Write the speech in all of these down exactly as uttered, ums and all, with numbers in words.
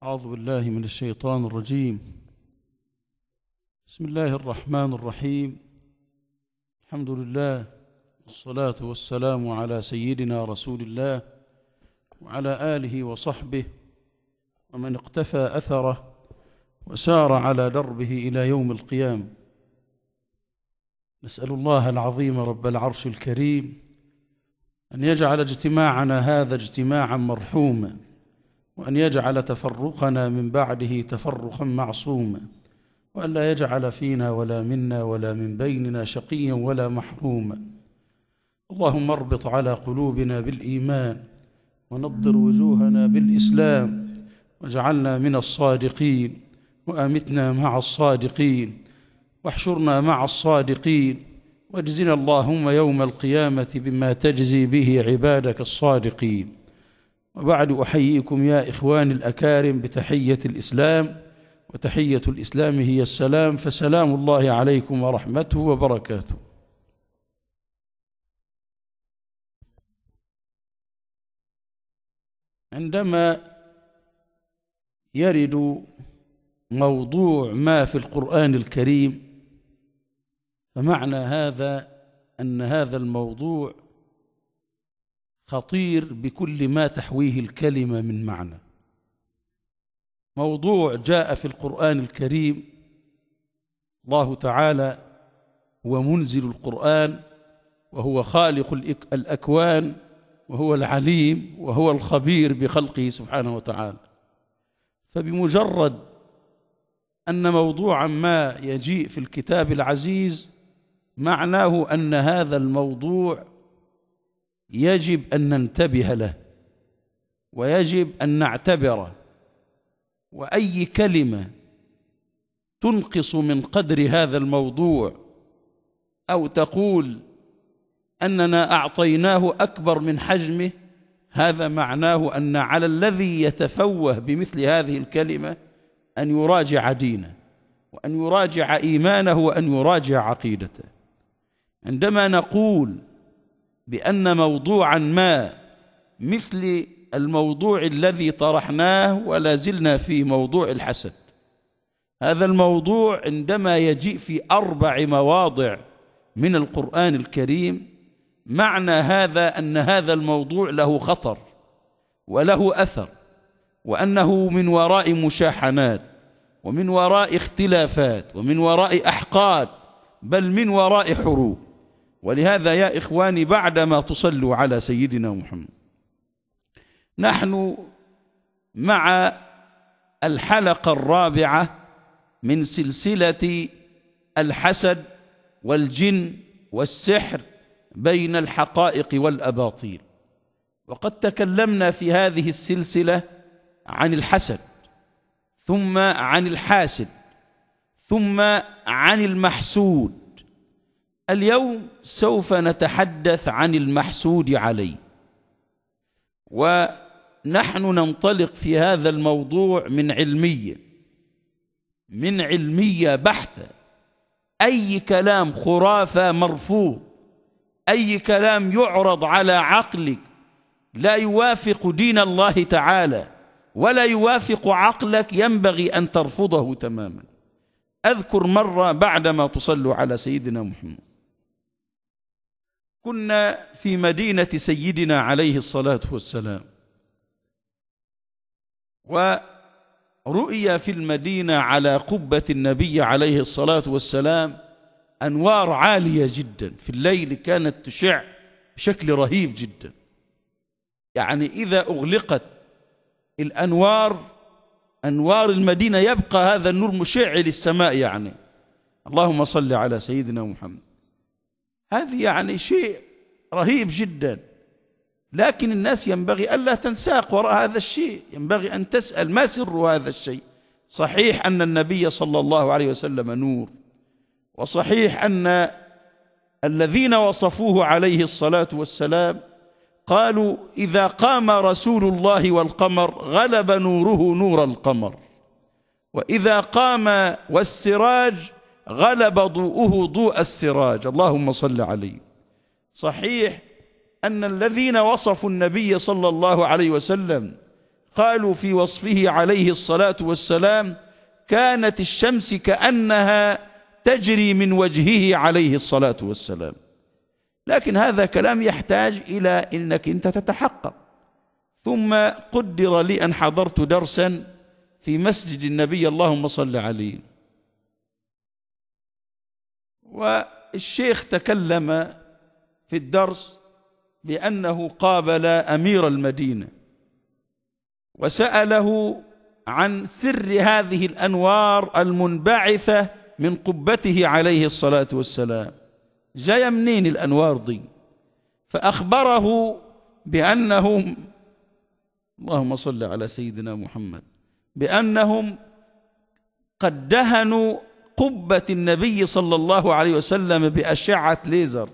أعوذ بالله من الشيطان الرجيم. بسم الله الرحمن الرحيم. الحمد لله والصلاة والسلام على سيدنا رسول الله وعلى آله وصحبه ومن اقتفى أثره وسار على دربه إلى يوم القيامة. نسأل الله العظيم رب العرش الكريم أن يجعل اجتماعنا هذا اجتماعا مرحوما، وأن يجعل تفرقنا من بعده تفرقا معصوما، وأن لا يجعل فينا ولا منا ولا من بيننا شقيا ولا محروما. اللهم اربط على قلوبنا بالإيمان، ونضر وجوهنا بالإسلام، واجعلنا من الصادقين، وأمتنا مع الصادقين، واحشرنا مع الصادقين، واجزنا اللهم يوم القيامة بما تجزي به عبادك الصادقين. وبعد أحييكم يا إخواني الأكارم بتحية الإسلام، وتحية الإسلام هي السلام، فسلام الله عليكم ورحمته وبركاته. عندما يرد موضوع ما في القرآن الكريم، فمعنى هذا أن هذا الموضوع خطير بكل ما تحويه الكلمة من معنى. موضوع جاء في القرآن الكريم، الله تعالى هو منزل القرآن، وهو خالق الأكوان، وهو العليم، وهو الخبير بخلقه سبحانه وتعالى. فبمجرد أن موضوعا ما يجيء في الكتاب العزيز، معناه أن هذا الموضوع يجب أن ننتبه له، ويجب أن نعتبره، وأي كلمة تنقص من قدر هذا الموضوع أو تقول أننا أعطيناه أكبر من حجمه، هذا معناه أن على الذي يتفوه بمثل هذه الكلمة أن يراجع دينه، وأن يراجع إيمانه، وأن يراجع عقيدته. عندما نقول بأن موضوعا ما مثل الموضوع الذي طرحناه ولا زلنا في موضوع الحسد، هذا الموضوع عندما يجيء في أربع مواضع من القرآن الكريم، معنى هذا أن هذا الموضوع له خطر وله أثر، وأنه من وراء مشاحنات، ومن وراء اختلافات، ومن وراء أحقاد، بل من وراء حروب. ولهذا يا إخواني، بعدما تصلوا على سيدنا محمد، نحن مع الحلقة الرابعة من سلسلة الحسد والجن والسحر بين الحقائق والأباطيل. وقد تكلمنا في هذه السلسلة عن الحسد، ثم عن الحاسد، ثم عن المحسود. اليوم سوف نتحدث عن المحسود عليه، ونحن ننطلق في هذا الموضوع من علمية من علمية بحتة. أي كلام خرافة مرفوض، أي كلام يعرض على عقلك لا يوافق دين الله تعالى ولا يوافق عقلك ينبغي أن ترفضه تماما. أذكر مرة بعدما تصلوا على سيدنا محمد، كنا في مدينة سيدنا عليه الصلاة والسلام، ورؤيا في المدينة على قبة النبي عليه الصلاة والسلام أنوار عالية جدا، في الليل كانت تشع بشكل رهيب جدا. يعني إذا أغلقت الأنوار، أنوار المدينة، يبقى هذا النور مشع للسماء. يعني اللهم صل على سيدنا محمد. هذه يعني شيء رهيب جدا، لكن الناس ينبغي ألا تنساق وراء هذا الشيء، ينبغي أن تسأل ما سر هذا الشيء. صحيح أن النبي صلى الله عليه وسلم نور، وصحيح أن الذين وصفوه عليه الصلاة والسلام قالوا إذا قام رسول الله والقمر غلب نوره نور القمر، وإذا قام والسراج غلب ضوءه ضوء السراج. اللهم صل عليه. صحيح أن الذين وصفوا النبي صلى الله عليه وسلم قالوا في وصفه عليه الصلاة والسلام: كانت الشمس كأنها تجري من وجهه عليه الصلاة والسلام. لكن هذا كلام يحتاج إلى أنك أنت تتحقق. ثم قدر لي أن حضرت درسا في مسجد النبي اللهم صل عليه، والشيخ تكلم في الدرس بأنه قابل أمير المدينة وسأله عن سر هذه الأنوار المنبعثة من قبته عليه الصلاة والسلام، جاية منين الأنوار دي؟ فأخبره بأنهم، اللهم صل على سيدنا محمد، بأنهم قد دهنوا قبة النبي صلى الله عليه وسلم بأشعة ليزر،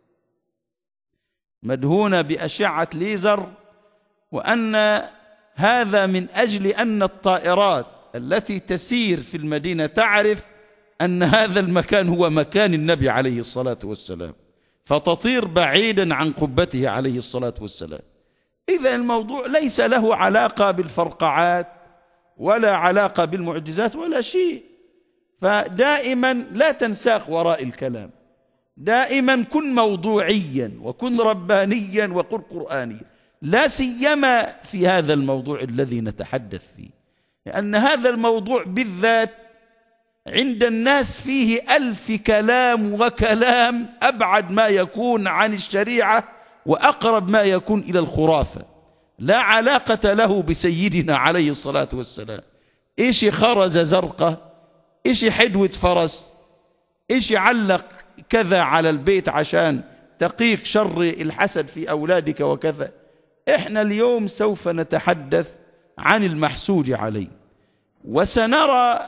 مدهونة بأشعة ليزر، وأن هذا من أجل أن الطائرات التي تسير في المدينة تعرف أن هذا المكان هو مكان النبي عليه الصلاة والسلام، فتطير بعيدا عن قبته عليه الصلاة والسلام. إذا الموضوع ليس له علاقة بالفرقعات ولا علاقة بالمعجزات ولا شيء. فدائما لا تنساق وراء الكلام، دائما كن موضوعيا وكن ربانيا وكن قرآنيا، لا سيما في هذا الموضوع الذي نتحدث فيه، لأن هذا الموضوع بالذات عند الناس فيه ألف كلام وكلام، أبعد ما يكون عن الشريعة وأقرب ما يكون إلى الخرافة، لا علاقة له بسيدنا عليه الصلاة والسلام. إيش خرز زرقة، إيش حدوة فرس، إيش علق كذا على البيت عشان تقيك شر الحسد في أولادك وكذا. إحنا اليوم سوف نتحدث عن المحسود عليه، وسنرى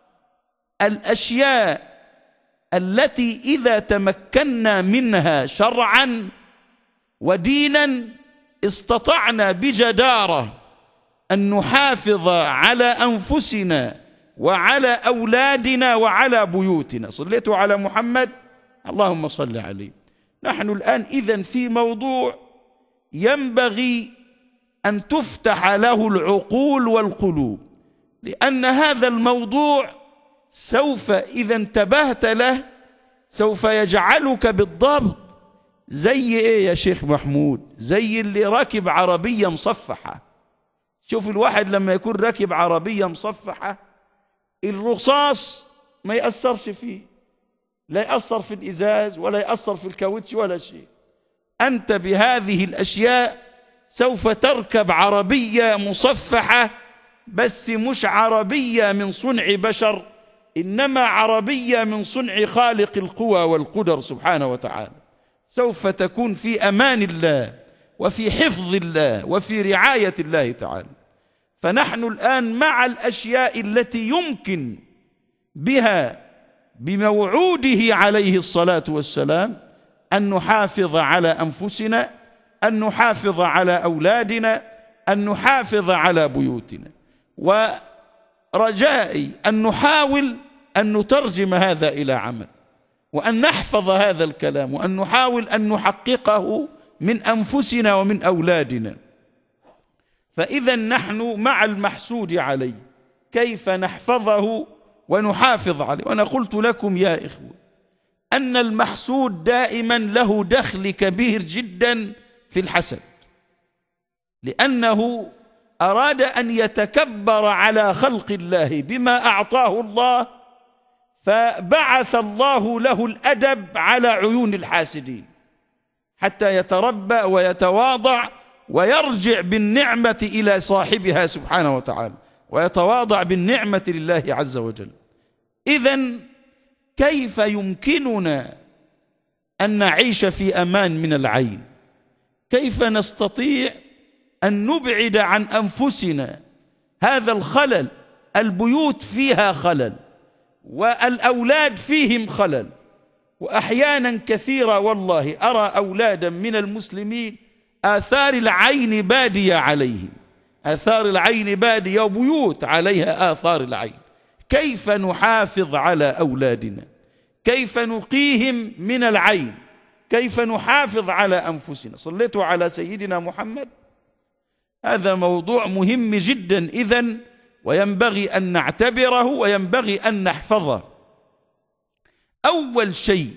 الأشياء التي إذا تمكنا منها شرعا ودينا استطعنا بجدارة أن نحافظ على أنفسنا وعلى أولادنا وعلى بيوتنا. صليتوا على محمد، اللهم صل عليه. نحن الآن إذن في موضوع ينبغي أن تفتح له العقول والقلوب، لأن هذا الموضوع سوف إذا انتبهت له سوف يجعلك بالضبط زي إيه يا شيخ محمود؟ زي اللي راكب عربية مصفحة. شوف الواحد لما يكون راكب عربية مصفحة الرصاص ما يأثرش فيه، لا يأثر في الإزاز ولا يأثر في الكاوتش ولا شيء. أنت بهذه الأشياء سوف تركب عربية مصفحة، بس مش عربية من صنع بشر، إنما عربية من صنع خالق القوى والقدر سبحانه وتعالى. سوف تكون في أمان الله وفي حفظ الله وفي رعاية الله تعالى. فنحن الآن مع الأشياء التي يمكن بها بموعوده عليه الصلاة والسلام أن نحافظ على أنفسنا، أن نحافظ على أولادنا، أن نحافظ على بيوتنا. ورجائي أن نحاول أن نترجم هذا إلى عمل، وأن نحفظ هذا الكلام، وأن نحاول أن نحققه من أنفسنا ومن أولادنا. فإذا نحن مع المحسود عليه، كيف نحفظه ونحافظ عليه؟ وأنا قلت لكم يا إخوة أن المحسود دائما له دخل كبير جدا في الحسد، لأنه أراد أن يتكبر على خلق الله بما أعطاه الله، فبعث الله له الأدب على عيون الحاسدين حتى يتربى ويتواضع ويرجع بالنعمة إلى صاحبها سبحانه وتعالى، ويتواضع بالنعمة لله عز وجل. إذن كيف يمكننا أن نعيش في أمان من العين؟ كيف نستطيع أن نبعد عن أنفسنا هذا الخلل؟ البيوت فيها خلل، والأولاد فيهم خلل، وأحيانا كثيرة والله أرى أولادا من المسلمين آثار العين بادية عليهم، آثار العين بادية وبيوت عليها آثار العين. كيف نحافظ على أولادنا؟ كيف نقيهم من العين؟ كيف نحافظ على أنفسنا؟ صليتوا على سيدنا محمد. هذا موضوع مهم جدا إذن، وينبغي أن نعتبره وينبغي أن نحفظه. أول شيء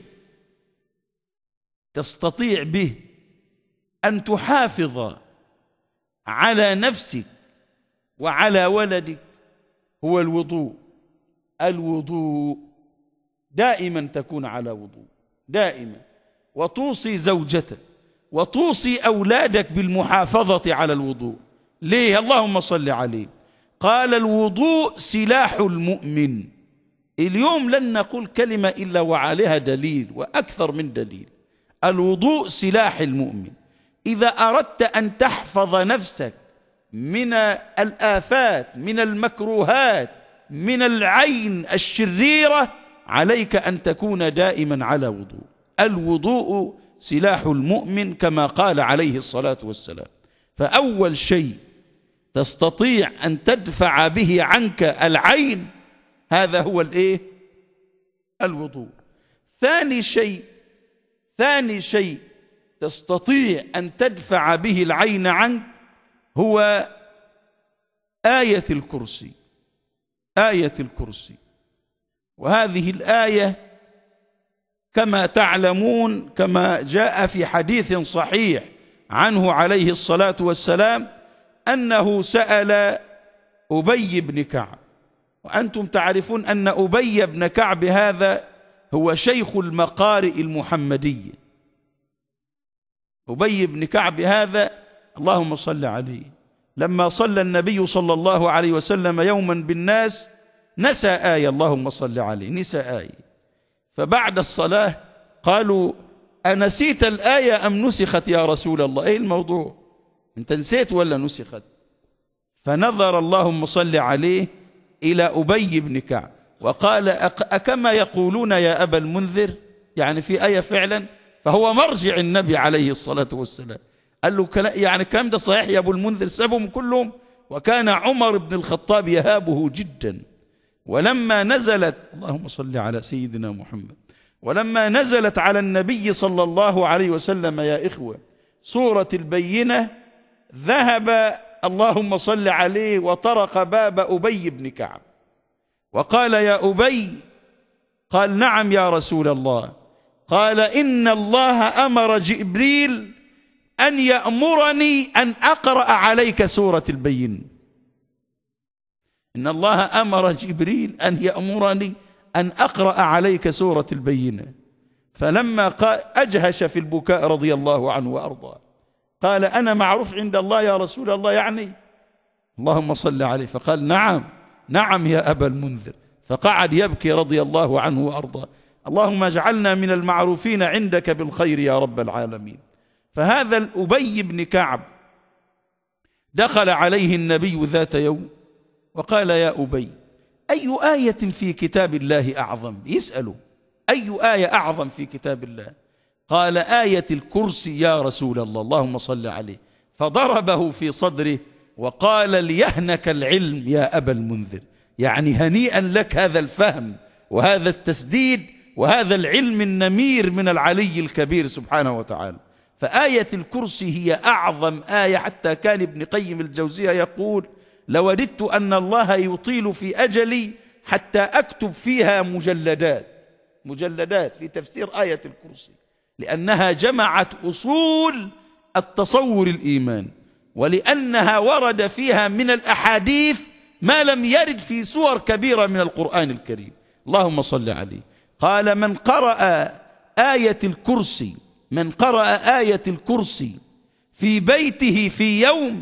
تستطيع به أن تحافظ على نفسك وعلى ولدك هو الوضوء. الوضوء دائما تكون على وضوء دائما، وتوصي زوجتك وتوصي أولادك بالمحافظة على الوضوء. ليه؟ اللهم صل عليه، قال الوضوء سلاح المؤمن. اليوم لن نقول كلمة إلا وعليها دليل وأكثر من دليل. الوضوء سلاح المؤمن. إذا أردت أن تحفظ نفسك من الآفات، من المكروهات، من العين الشريرة، عليك أن تكون دائما على وضوء. الوضوء سلاح المؤمن كما قال عليه الصلاة والسلام. فأول شيء تستطيع أن تدفع به عنك العين هذا هو الإيه؟ الوضوء. ثاني شيء ثاني شيء تستطيع أن تدفع به العين عنك هو آية الكرسي. آية الكرسي، وهذه الآية كما تعلمون كما جاء في حديث صحيح عنه عليه الصلاة والسلام أنه سأل أبي بن كعب، وأنتم تعرفون أن أبي بن كعب هذا هو شيخ المقارئ المحمدية. أبي بن كعب هذا اللهم صل عليه لما صلى النبي صلى الله عليه وسلم يوما بالناس نسى آية، اللهم صل عليه، نسى آية. فبعد الصلاة قالوا أنسيت الآية أم نسخت يا رسول الله؟ إيه الموضوع؟ أنت نسيت ولا نسخت؟ فنظر اللهم صل عليه إلى أبي بن كعب وقال أكما يقولون يا أبا المنذر؟ يعني في آية فعلا. فهو مرجع النبي عليه الصلاة والسلام، قال له يعني كلام ده صحيح يا أبو المنذر؟ سابهم كلهم. وكان عمر بن الخطاب يهابه جدا. ولما نزلت اللهم صل على سيدنا محمد ولما نزلت على النبي صلى الله عليه وسلم يا إخوة سورة البينة، ذهب اللهم صل عليه وطرق باب أبي بن كعب وقال يا أبي، قال نعم يا رسول الله. قال إن الله أمر جبريل أن يأمرني أن أقرأ عليك سورة البينة. إن الله أمر جبريل أن يأمرني أن أقرأ عليك سورة البينة. فلما قال أجهش في البكاء رضي الله عنه وأرضاه، قال أنا معروف عند الله يا رسول الله يعني؟ اللهم صل عليه. فقال نعم نعم يا أبا المنذر. فقعد يبكي رضي الله عنه وأرضاه. اللهم اجعلنا من المعروفين عندك بالخير يا رب العالمين. فهذا الأبي بن كعب دخل عليه النبي ذات يوم وقال يا أبي أي آية في كتاب الله أعظم؟ يسأله أي آية أعظم في كتاب الله؟ قال آية الكرسي يا رسول الله، اللهم صل عليه. فضربه في صدره وقال ليهنك العلم يا أبا المنذر، يعني هنيئا لك هذا الفهم وهذا التسديد وهذا العلم النمير من العلي الكبير سبحانه وتعالى. فآية الكرسي هي أعظم آية، حتى كان ابن قيم الجوزية يقول لوددت أن الله يطيل في أجلي حتى أكتب فيها مجلدات مجلدات في تفسير آية الكرسي، لأنها جمعت أصول التصور الإيمان، ولأنها ورد فيها من الأحاديث ما لم يرد في سور كبيرة من القرآن الكريم. اللهم صل عليه. قال من قرأ آية الكرسي من قرأ آية الكرسي في بيته في يوم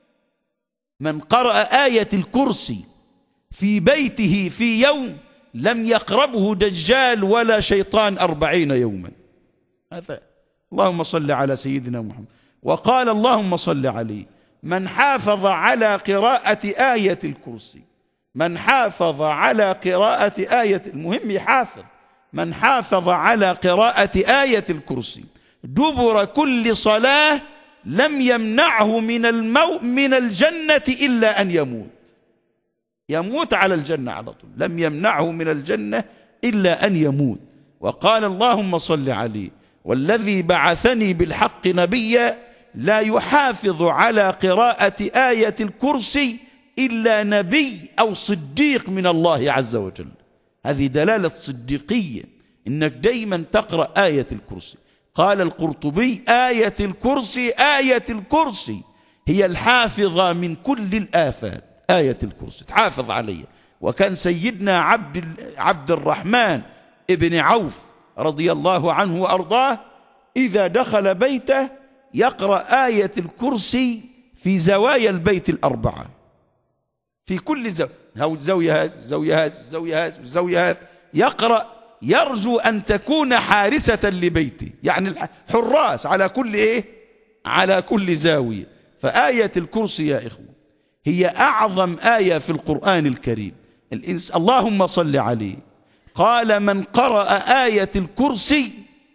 من قرأ آية الكرسي في بيته في يوم لم يقربه دجال ولا شيطان أربعين يوما. هذا اللهم صل على سيدنا محمد. وقال اللهم صل عليه من حافظ على قراءة آية الكرسي من حافظ على قراءة آية المهم يحافظ من حافظ على قراءة آية الكرسي دبر كل صلاة لم يمنعه من المو من الجنة إلا أن يموت يموت على الجنة على طول، لم يمنعه من الجنة إلا أن يموت. وقال اللهم صل عليه والذي بعثني بالحق نبيا لا يحافظ على قراءة آية الكرسي إلا نبي أو صديق من الله عز وجل. هذه دلالة صديقية، إنك دايما تقرأ آية الكرسي. قال القرطبي: آية الكرسي آية الكرسي هي الحافظة من كل الآفات. آية الكرسي تحافظ عليها. وكان سيدنا عبد, عبد الرحمن ابن عوف رضي الله عنه وأرضاه إذا دخل بيته يقرأ آية الكرسي في زوايا البيت الأربعة، في كل زاوية، زاوية هذه زاوية هذه زاوية هذه زاوية هذه، يقرأ يرجو أن تكون حارسة لبيته، يعني حراس على كل إيه؟ على كل زاوية. فآية الكرسي يا إخوة هي أعظم آية في القرآن الكريم. الإنس اللهم صل عليه قال: من قرأ آية الكرسي.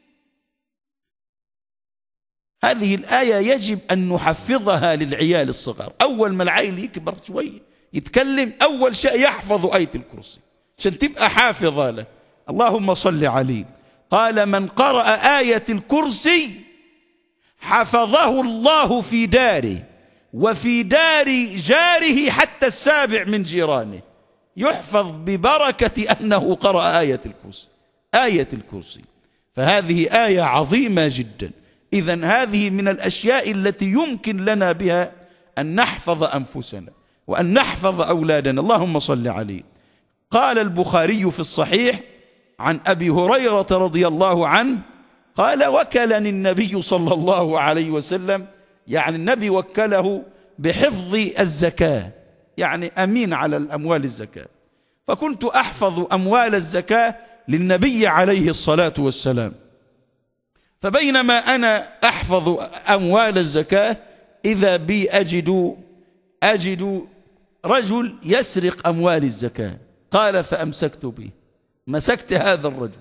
هذه الآية يجب أن نحفظها للعيال الصغار. أول ما العيل يكبر شوي يتكلم أول شيء يحفظ آية الكرسي عشان تبقى حافظة له. اللهم صل عليه قال: من قرأ آية الكرسي حفظه الله في داره وفي دار جاره حتى السابع من جيرانه. يحفظ ببركة أنه قرأ آية الكرسي. آية الكرسي فهذه آية عظيمة جدا. إذن هذه من الأشياء التي يمكن لنا بها أن نحفظ أنفسنا وأن نحفظ أولادنا. اللهم صل عليه. قال البخاري في الصحيح عن أبي هريرة رضي الله عنه قال: وكلني النبي صلى الله عليه وسلم، يعني النبي وكله بحفظ الزكاة، يعني أمين على الأموال الزكاة، فكنت أحفظ أموال الزكاة للنبي عليه الصلاة والسلام. فبينما أنا أحفظ أموال الزكاة إذا بي أجد أجد رجل يسرق أموال الزكاة. قال: فأمسكت به، مسكت هذا الرجل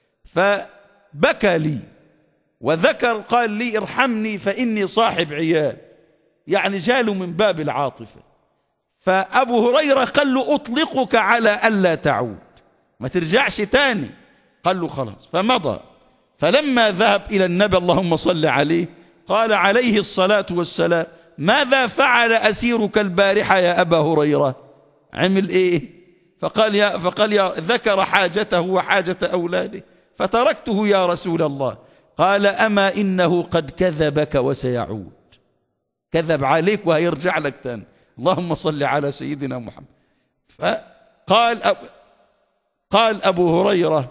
فبكى لي وذكر قال لي: ارحمني فإني صاحب عيال، يعني جاله من باب العاطفة. فأبو هريرة قال له: أطلقك على ألا تعود، ما ترجعش تاني. قال له: خلاص. فمضى. فلما ذهب إلى النبي اللهم صل عليه قال عليه الصلاة والسلام: ماذا فعل أسيرك البارحة يا أبا هريرة؟ عمل إيه؟ فقال يا فقال يا ذكر حاجته وحاجة أولاده فتركته يا رسول الله. قال: أما إنه قد كذبك وسيعود، كذب عليك وهيرجع لك تاني. اللهم صل على سيدنا محمد. فقال أب قال أبو هريرة: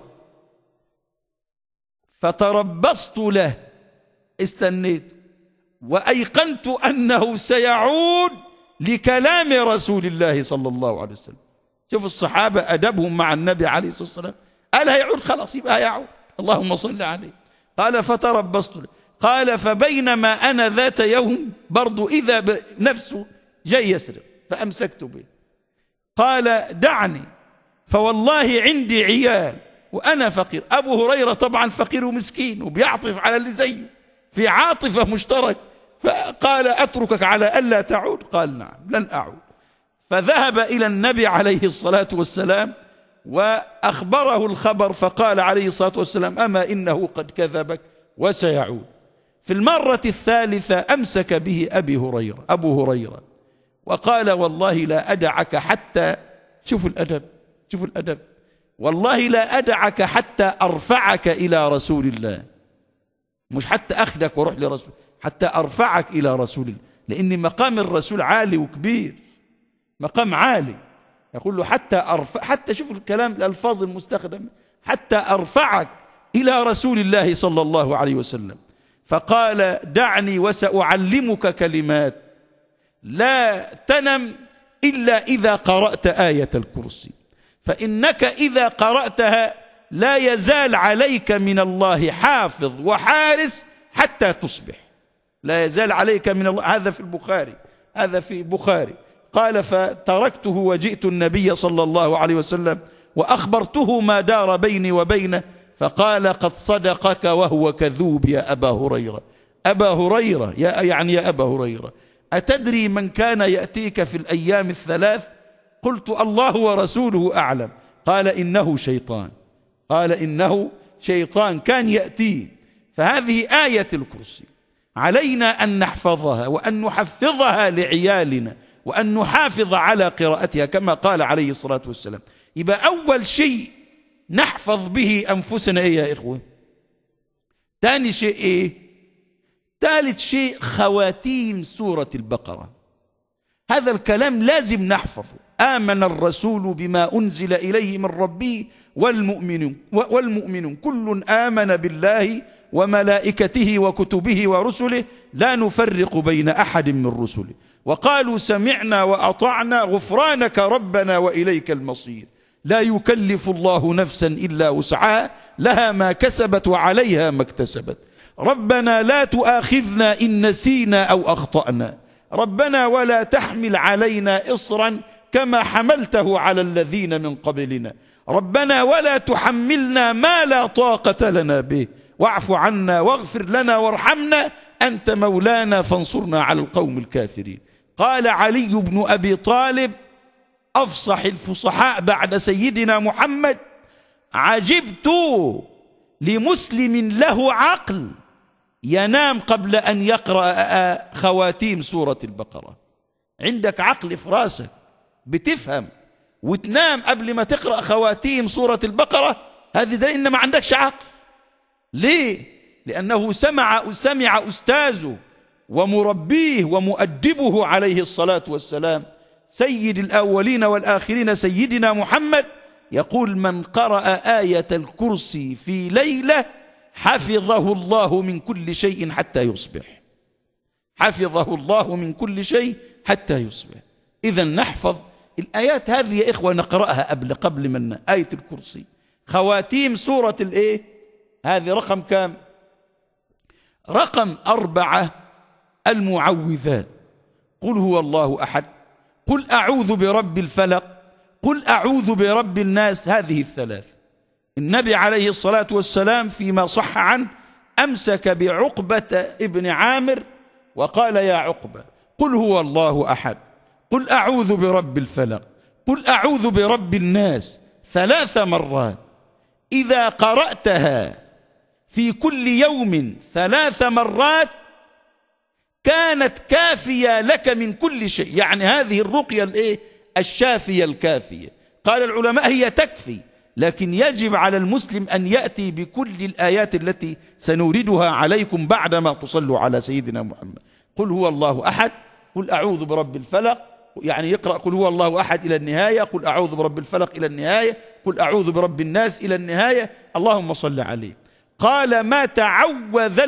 فتربصت له، استنيت وأيقنت أنه سيعود لكلام رسول الله صلى الله عليه وسلم. شوف الصحابة أدبهم مع النبي عليه الصلاة والسلام. قال هيعود، خلاص يبقى يعود. اللهم صل عليه. قال: فتربصت له. قال: فبينما أنا ذات يوم برضو إذا بنفسه جاي يسرق فأمسكت به. قال: دعني فوالله عندي عيال وأنا فقير. أبو هريرة طبعا فقير ومسكين وبيعطف على اللي زيه، في عاطفة مشترك. فقال: أتركك على ألا تعود؟ قال: نعم لن أعود. فذهب إلى النبي عليه الصلاة والسلام وأخبره الخبر، فقال عليه الصلاة والسلام: أما إنه قد كذبك وسيعود. في المرة الثالثة أمسك به أبي هريرة أبو هريرة وقال: والله لا أدعك حتى، شوف الأدب، شوف الأدب، والله لا أدعك حتى أرفعك إلى رسول الله. مش حتى أخذك وروح لرسول، حتى أرفعك إلى رسول الله، لأن مقام الرسول عالي وكبير، مقام عالي. يقول له حتى أرفع، حتى شوف الكلام الألفاظ المستخدم، حتى أرفعك إلى رسول الله صلى الله عليه وسلم. فقال: دعني وسأعلمك كلمات لا تنم إلا إذا قرأت آية الكرسي، فإنك إذا قرأتها لا يزال عليك من الله حافظ وحارس حتى تصبح. لا يزال عليك من الله. هذا في البخاري، هذا في بخاري. قال: فتركته وجئت النبي صلى الله عليه وسلم وأخبرته ما دار بيني وبينه، فقال: قد صدقك وهو كذوب يا أبا هريرة. أبا هريرة يا يعني يا أبا هريرة، أتدري من كان يأتيك في الأيام الثلاث؟ قلت: الله ورسوله أعلم. قال: إنه شيطان. قال: إنه شيطان كان يأتيه. فهذه آية الكرسي. علينا أن نحفظها وأن نحفظها لعيالنا وأن نحافظ على قراءتها كما قال عليه الصلاة والسلام. يبقى أول شيء نحفظ به أنفسنا إيه يا إخوة؟ ثاني شيء إيه؟ ثالث شيء خواتيم سورة البقرة. هذا الكلام لازم نحفظه. آمن الرسول بما أنزل إليه من ربه والمؤمنون والمؤمنون كل آمن بالله وملائكته وكتبه ورسله لا نفرق بين أحد من رسله وقالوا سمعنا وأطعنا غفرانك ربنا وإليك المصير. لا يكلف الله نفسا إلا وسعها لها ما كسبت وعليها ما اكتسبت. ربنا لا تؤاخذنا إن نسينا أو أخطأنا. ربنا ولا تحمل علينا إصرا كما حملته على الذين من قبلنا. ربنا ولا تحملنا ما لا طاقة لنا به واعف عنا واغفر لنا وارحمنا أنت مولانا فانصرنا على القوم الكافرين. قال علي بن أبي طالب أفصح الفصحاء بعد سيدنا محمد: عجبت لمسلم له عقل ينام قبل أن يقرأ خواتيم سورة البقرة. عندك عقل في راسك بتفهم وتنام قبل ما تقرأ خواتيم سورة البقرة، هذه ده إن ما عندكش عقل. ليه؟ لأنه سمع سمع أستاذه ومربيه ومؤدبه عليه الصلاة والسلام سيد الأولين والآخرين سيدنا محمد يقول: من قرأ آية الكرسي في ليلة حفظه الله من كل شيء حتى يصبح. حفظه الله من كل شيء حتى يصبح. إذن نحفظ الآيات هذه يا إخوة، نقرأها قبل قبل منا. آية الكرسي، خواتيم سورة الإيه هذه، رقم كام؟ رقم أربعة المعوذات. قل هو الله أحد، قل أعوذ برب الفلق، قل أعوذ برب الناس. هذه الثلاث. النبي عليه الصلاة والسلام فيما صح عنه أمسك بعقبة ابن عامر وقال: يا عقبة قل هو الله أحد، قل أعوذ برب الفلق، قل أعوذ برب الناس ثلاث مرات. إذا قرأتها في كل يوم ثلاث مرات كانت كافية لك من كل شيء. يعني هذه الرقية الإيه؟ الشافية الكافية. قال العلماء هي تكفي، لكن يجب على المسلم أن يأتي بكل الآيات التي سنوردها عليكم بعدما تصلوا على سيدنا محمد. قل هو الله أحد، قل أعوذ برب الفلق، يعني يقرأ قل هو الله أحد إلى النهاية، قل أعوذ برب الفلق إلى النهاية، قل أعوذ برب الناس إلى النهاية. اللهم صل عليه. قال: ما تعوذ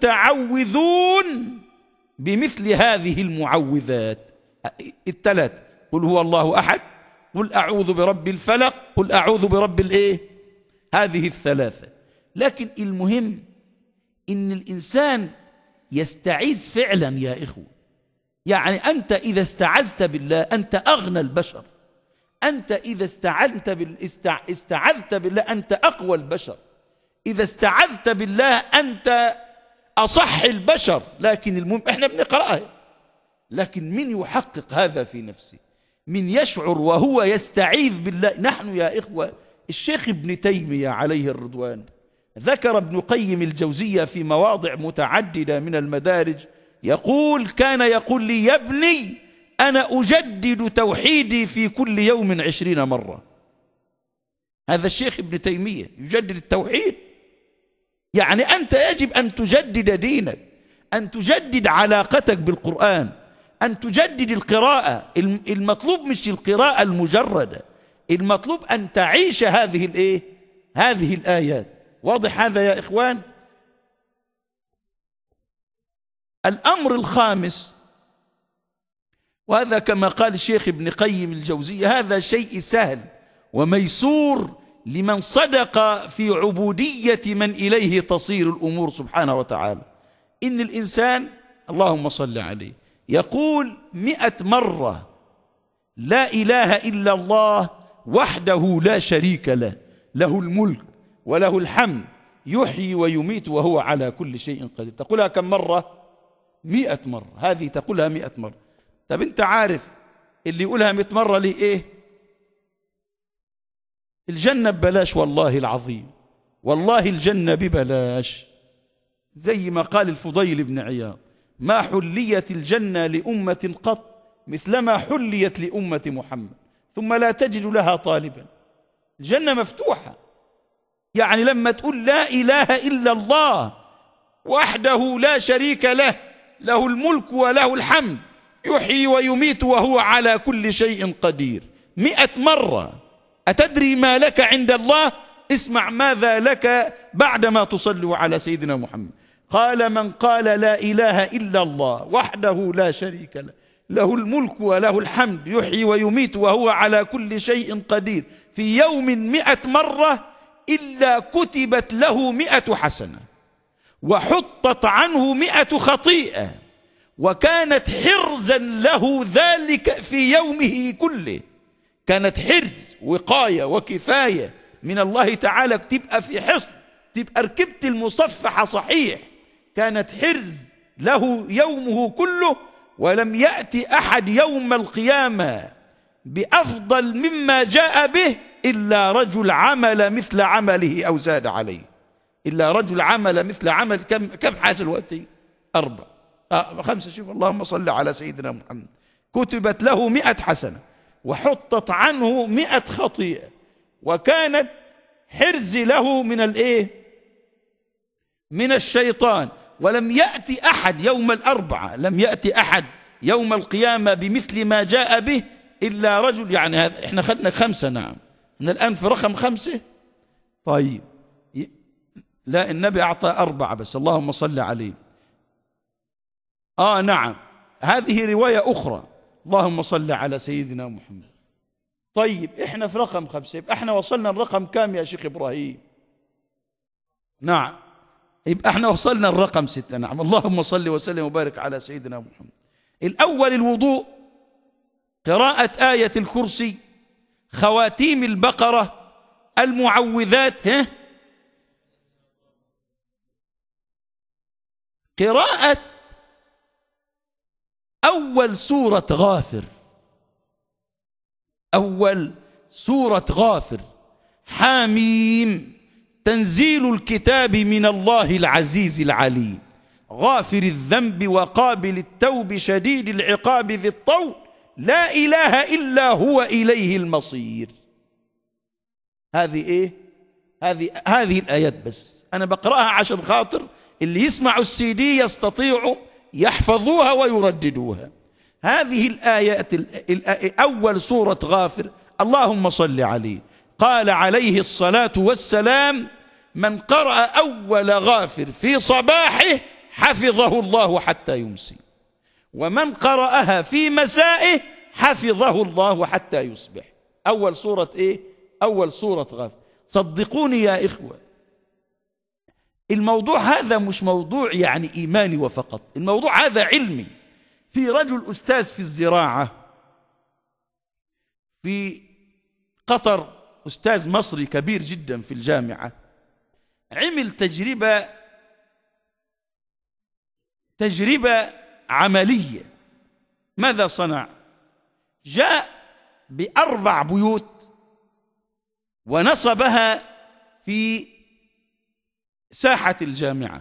المتعوذون بمثل هذه المعوذات الثلاث: قل هو الله أحد، قل أعوذ برب الفلق، قل أعوذ برب الإيه؟ هذه الثلاثة. لكن المهم إن الإنسان يستعيذ فعلا يا إخوة. يعني أنت إذا استعذت بالله أنت أغنى البشر. أنت إذا استعنت بالاستع... استعذت بالله أنت أقوى البشر. إذا استعذت بالله أنت أصح البشر. لكن المهم إحنا بنقرأها، لكن من يحقق هذا في نفسه؟ من يشعر وهو يستعيذ بالله؟ نحن يا إخوة، الشيخ ابن تيمية عليه الرضوان ذكر ابن قيم الجوزية في مواضع متعددة من المدارج، يقول: كان يقول لي: يا ابني أنا أجدد توحيدي في كل يوم عشرين مرة. هذا الشيخ ابن تيمية يجدد التوحيد. يعني أنت يجب أن تجدد دينك، أن تجدد علاقتك بالقرآن، أن تجدد القراءة. المطلوب مش القراءة المجردة، المطلوب أن تعيش هذه الإيه؟ هذه الآيات. واضح هذا يا إخوان؟ الأمر الخامس، وهذا كما قال الشيخ ابن قيم الجوزية هذا شيء سهل وميسور لمن صدق في عبودية من إليه تصير الأمور سبحانه وتعالى. إن الإنسان، اللهم صل عليه، يقول مئة مرة: لا إله إلا الله وحده لا شريك له، له الملك وله الحمد يحيي ويميت وهو على كل شيء قدير. تقولها كم مرة؟ مئة مرة. هذه تقولها مئة مرة. طب أنت عارف اللي يقولها مئة مرة ليه إيه؟ الجنة ببلاش. والله العظيم، والله الجنة ببلاش. زي ما قال الفضيل بن عياض: ما حليت الجنة لأمة قط مثلما حليت لأمة محمد ثم لا تجد لها طالبا. الجنة مفتوحة، يعني لما تقول لا إله إلا الله وحده لا شريك له، له الملك وله الحمد، يحيي ويميت وهو على كل شيء قدير، مئة مرة. أتدري ما لك عند الله؟ اسمع ماذا لك بعدما تصلوا على سيدنا محمد. قال: من قال لا إله إلا الله وحده لا شريك له، له الملك وله الحمد، يحيي ويميت وهو على كل شيء قدير، في يوم مئة مرة إلا كتبت له مئة حسنة وحطت عنه مئة خطيئة، وكانت حرزا له ذلك في يومه كله. كانت حرز، وقاية وكفاية من الله تعالى، تبقى في حصن، تبقى ركبت المصفحة صحيح، كانت حرز له يومه كله. ولم يأتي أحد يوم القيامة بأفضل مما جاء به إلا رجل عمل مثل عمله أو زاد عليه. إلا رجل عمل مثل عمل كم كم حاجة الوقت؟ أربع آه خمسة. شوف، اللهم صل على سيدنا محمد. كتبت له مئة حسنة وحطت عنه مئة خطيئة، وكانت حرز له من الإيه؟ من الشيطان. ولم يأتي أحد يوم الأربعة، لم يأتي أحد يوم القيامة بمثل ما جاء به إلا رجل. يعني هذا إحنا خدنا خمسة، نعم، إحنا الآن في رقم خمسة. طيب، لا، النبي أعطى أربعة بس، اللهم صل عليه. آه نعم، هذه رواية أخرى، اللهم صل على سيدنا محمد. طيب، إحنا في رقم خمسة، يبقى إحنا وصلنا الرقم كام يا شيخ إبراهيم؟ نعم، يبقى احنا وصلنا الرقم ستة. نعم، اللهم صل وسلم وبارك على سيدنا محمد. الأول الوضوء، قراءة آية الكرسي، خواتيم البقرة، المعوذات، ها، قراءة أول سورة غافر، أول سورة غافر، حاميم، تنزيل الكتاب من الله العزيز العليم، غافر الذنب وقابل التوب شديد العقاب ذي الطول، لا إله إلا هو إليه المصير. هذه إيه؟ هذه هذه الآيات بس، أنا بقرأها عشان خاطر اللي يسمعوا السي دي يستطيعوا يحفظوها ويرددوها. هذه الآيات، أول سورة غافر، اللهم صل عليه. قال عليه الصلاة والسلام: من قرأ أول غافر في صباحه حفظه الله حتى يمسي، ومن قرأها في مسائه حفظه الله حتى يصبح. أول سورة إيه؟ أول سورة غافر. صدقوني يا إخوة، الموضوع هذا مش موضوع يعني إيماني وفقط، الموضوع هذا علمي. في رجل أستاذ في الزراعة في قطر، أستاذ مصري كبير جدا في الجامعة، عمل تجربة تجربة عملية. ماذا صنع؟ جاء بأربع بيوت ونصبها في ساحة الجامعة،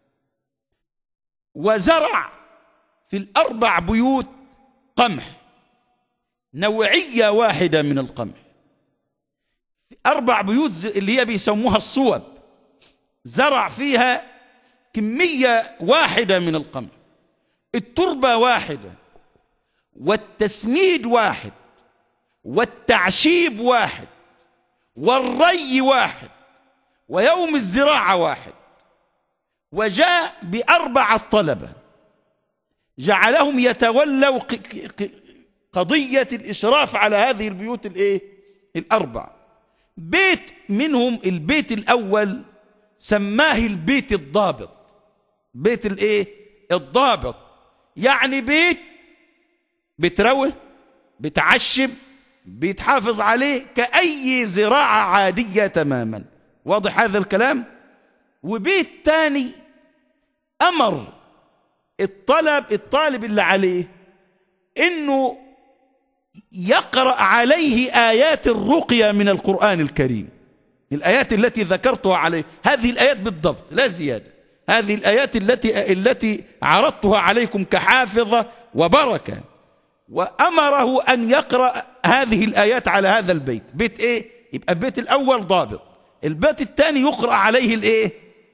وزرع في الأربع بيوت قمح، نوعية واحدة من القمح. أربع بيوت اللي هي بيسموها الصوب، زرع فيها كمية واحدة من القمح، التربة واحدة، والتسميد واحد، والتعشيب واحد، والري واحد، ويوم الزراعة واحد. وجاء بأربعة طلبة جعلهم يتولوا قضية الإشراف على هذه البيوت الإيه؟ الأربع. بيت منهم، البيت الأول سماه البيت الضابط، بيت الإيه؟ الضابط، يعني بيت بتروي، بتعشب، بيتحافظ عليه كأي زراعة عادية تماما. واضح هذا الكلام؟ وبيت تاني أمر الطلب الطالب اللي عليه إنه يقرأ عليه آيات الرقية من القرآن الكريم، الآيات التي ذكرتها عليه، هذه الآيات بالضبط لا زيادة، هذه الآيات التي التي عرضتها عليكم كحافظة وبركة. وأمره أن يقرأ هذه الآيات على هذا البيت. بيت إيه؟ يبقى البيت الأول ضابط، البيت الثاني يقرأ عليه الإيه؟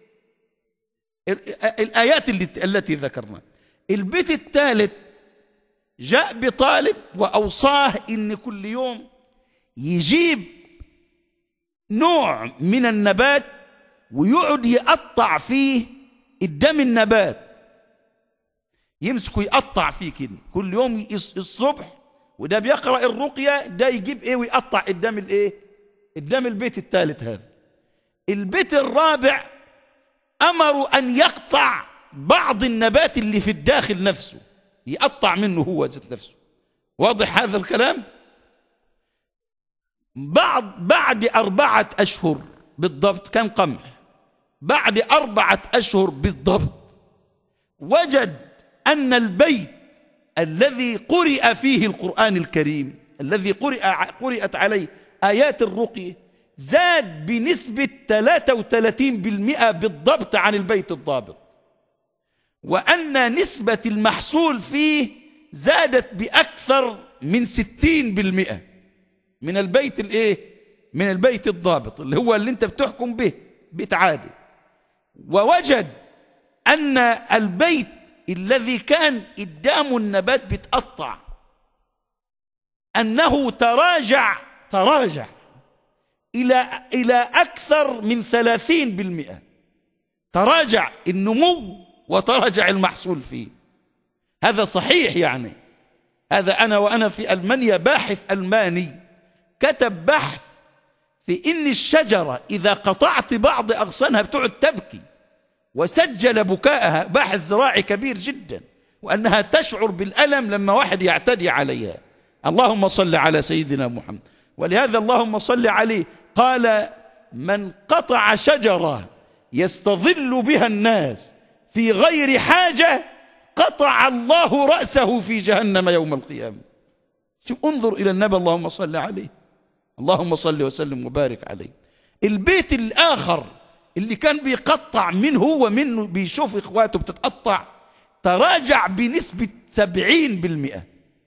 الآيات التي ذكرنا. البيت الثالث جاء بطالب وأوصاه إن كل يوم يجيب نوع من النبات ويقعد يقطع فيه قدام النبات، يمسكه يقطع فيه كده كل يوم الصبح، وده بيقرأ الرقية، ده يجيب ايه ويقطع قدام الايه، قدام البيت الثالث. هذا البيت الرابع أمروا أن يقطع بعض النبات اللي في الداخل نفسه، يقطع منه هو ذات نفسه. واضح هذا الكلام؟ بعد بعد أربعة أشهر بالضبط، كان قمح، بعد أربعة أشهر بالضبط وجد أن البيت الذي قرئ فيه القرآن الكريم، الذي قرئ قرئت عليه آيات الرقية، زاد بنسبة ثلاثة وثلاثين بالمئة بالضبط عن البيت الضابط، وأن نسبة المحصول فيه زادت بأكثر من ستين بالمئة من البيت الايه، من البيت الضابط اللي هو اللي انت بتحكم به بيت عادي. ووجد أن البيت الذي كان قدامه النبات بيتقطع أنه تراجع تراجع إلى إلى أكثر من ثلاثين بالمئة، تراجع النمو وتراجع المحصول فيه. هذا صحيح يعني. هذا أنا وأنا في ألمانيا باحث ألماني كتب بحث في إن الشجرة إذا قطعت بعض أغصانها بتقعد تبكي، وسجل بكاءها، باحث زراعي كبير جدا، وأنها تشعر بالألم لما واحد يعتدي عليها. اللهم صل على سيدنا محمد. ولهذا اللهم صل عليه قال: من قطع شجرة يستظل بها الناس في غير حاجة قطع الله رأسه في جهنم يوم القيامة. شوف، انظر إلى النبي، اللهم صل عليه، اللهم صل وسلم وبارك عليه. البيت الآخر اللي كان بيقطع منه ومنه بيشوف إخواته بتتقطع، تراجع بنسبة سبعين بالمئة،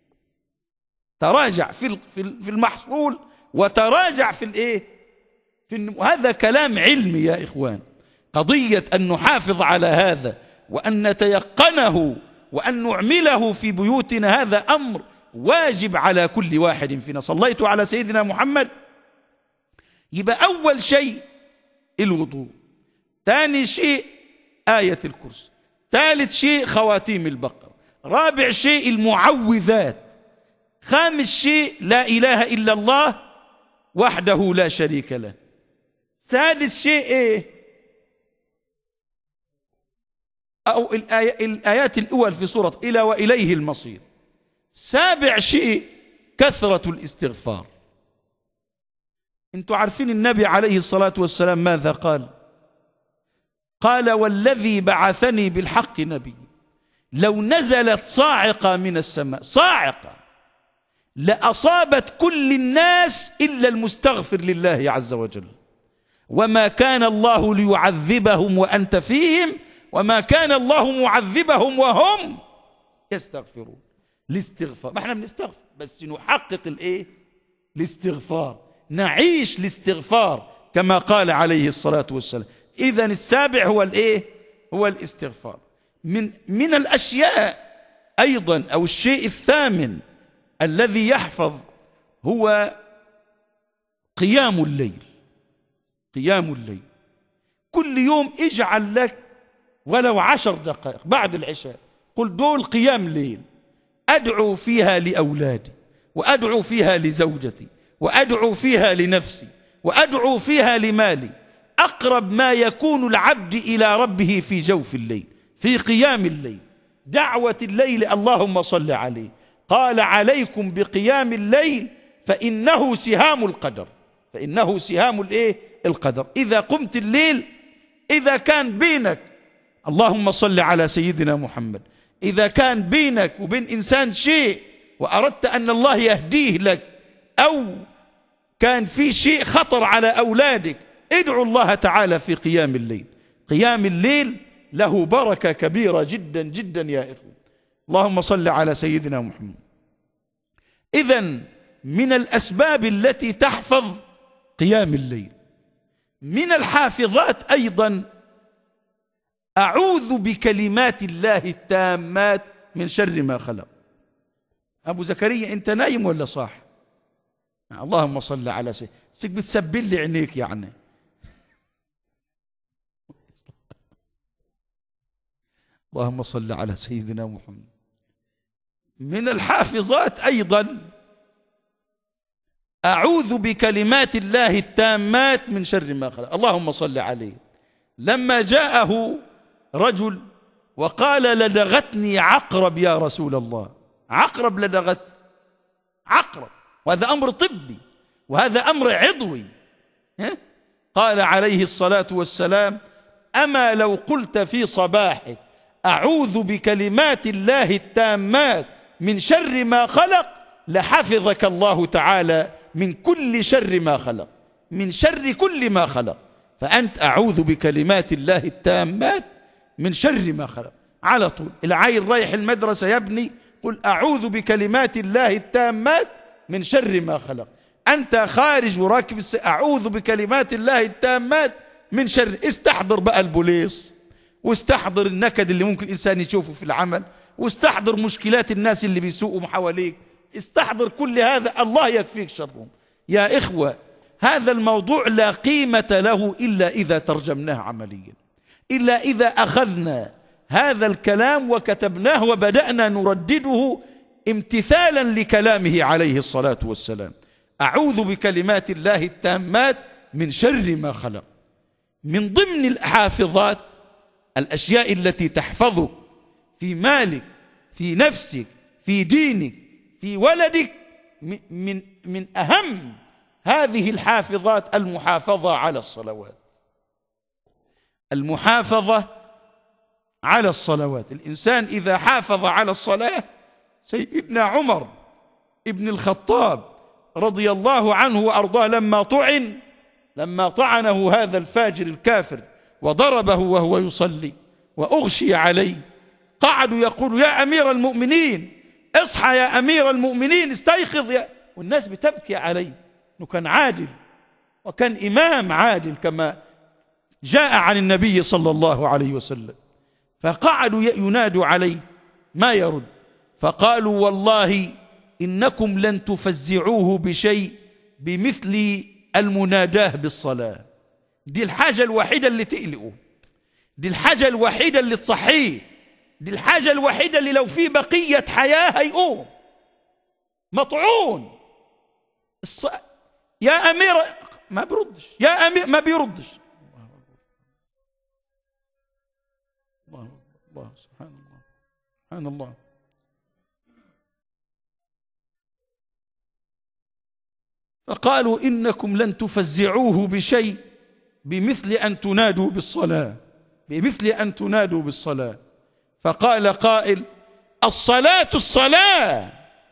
تراجع في في المحصول وتراجع في الايه، في النمو. هذا كلام علمي يا إخوان. قضية أن نحافظ على هذا وأن نتيقنه وأن نعمله في بيوتنا، هذا أمر واجب على كل واحد فينا. صليت على سيدنا محمد. يبقى أول شيء الوضوء، ثاني شيء آية الكرسي، ثالث شيء خواتيم البقرة، رابع شيء المعوذات، خامس شيء لا إله إلا الله وحده لا شريك له، سادس شيء إيه؟ أو الآي... الآيات الأول في سورة إلى وإليه المصير. سابع شيء كثرة الاستغفار. انتوا عارفين النبي عليه الصلاة والسلام ماذا قال؟ قال: والذي بعثني بالحق نبي، لو نزلت صاعقة من السماء، صاعقة، لأصابت كل الناس إلا المستغفر لله عز وجل، وما كان الله ليعذبهم وأنت فيهم، وما كان الله معذبهم وهم يستغفرون. الاستغفار، ما احنا بنستغفر، بس نحقق الايه؟ الاستغفار، نعيش الاستغفار كما قال عليه الصلاة والسلام. إذن السابع هو الايه؟ هو الاستغفار. من من الأشياء أيضا، أو الشيء الثامن الذي يحفظ، هو قيام الليل. قيام الليل كل يوم اجعل لك ولو عشر دقائق بعد العشاء، قل دول قيام ليل، أدعو فيها لأولادي، وأدعو فيها لزوجتي، وأدعو فيها لنفسي، وأدعو فيها لمالي. أقرب ما يكون العبد إلى ربه في جوف الليل، في قيام الليل، دعوة الليل. اللهم صل عليه. قال: عليكم بقيام الليل فإنه سهام القدر، فإنه سهام الإيه؟ القدر. إذا قمت الليل، إذا كان بينك، اللهم صل على سيدنا محمد، إذا كان بينك وبين إنسان شيء وأردت أن الله يهديه لك، أو كان في شيء خطر على أولادك، ادعوا الله تعالى في قيام الليل. قيام الليل له بركة كبيرة جدا جدا يا إخوة. اللهم صل على سيدنا محمد. إذن من الأسباب التي تحفظ قيام الليل، من الحافظات أيضا أعوذ بكلمات الله التامات من شر ما خلق. أبو زكريا أنت نايم ولا صاح؟ اللهم صل على سيدنا. سيك بتسبل لي عينيك يعني. اللهم صل على سيدنا محمد. من الحافظات أيضا أعوذ بكلمات الله التامات من شر ما خلق. اللهم صل عليه. لما جاءه رجل وقال لدغتني عقرب يا رسول الله، عقرب لدغت، عقرب، وهذا أمر طبي وهذا أمر عضوي. قال عليه الصلاة والسلام أما لو قلت في صباحك أعوذ بكلمات الله التامات من شر ما خلق لحفظك الله تعالى من كل شر ما خلق، من شر كل ما خلق. فأنت أعوذ بكلمات الله التامات من شر ما خلق على طول. العيل رايح المدرسة يا ابني قل أعوذ بكلمات الله التامات من شر ما خلق. أنت خارج وراكب أعوذ بكلمات الله التامات من شر. استحضر بقى البوليس، واستحضر النكد اللي ممكن الإنسان يشوفه في العمل، واستحضر مشكلات الناس اللي بيسوقوا حواليك، استحضر كل هذا، الله يكفيك شرهم. يا إخوة هذا الموضوع لا قيمة له إلا إذا ترجمناه عمليا، إلا إذا أخذنا هذا الكلام وكتبناه وبدأنا نردده امتثالا لكلامه عليه الصلاة والسلام. أعوذ بكلمات الله التامات من شر ما خلق. من ضمن الحافظات الأشياء التي تحفظك في مالك، في نفسك، في دينك، في ولدك، من من أهم هذه الحافظات المحافظة على الصلوات. المحافظة على الصلوات. الإنسان إذا حافظ على الصلاة، سيدنا عمر ابن الخطاب رضي الله عنه وأرضاه لما طعن، لما طعنه هذا الفاجر الكافر وضربه وهو يصلي وأغشي عليه، قعدوا يقولوا يا أمير المؤمنين اصحى يا أمير المؤمنين استيقظ يا، والناس بتبكي عليه انه كان عادل وكان إمام عادل كما جاء عن النبي صلى الله عليه وسلم. فقعدوا ينادوا عليه ما يرد، فقالوا والله إنكم لن تفزعوه بشيء بمثل المناداه بالصلاة. دي الحاجة الوحيدة اللي تقلقه، دي الحاجة الوحيدة اللي تصحيه، دي الحاجة الوحيدة اللي لو في بقية حياة هيقوم مطعون. الص... يا أمير ما بيردش، يا أمير ما بيردش. الله الله سبحان الله سبحان الله. فقالوا إنكم لن تفزعوه بشيء بمثل أن تنادوا بالصلاة، بمثل أن تنادوا بالصلاة. فقال قائل الصلاة الصلاة،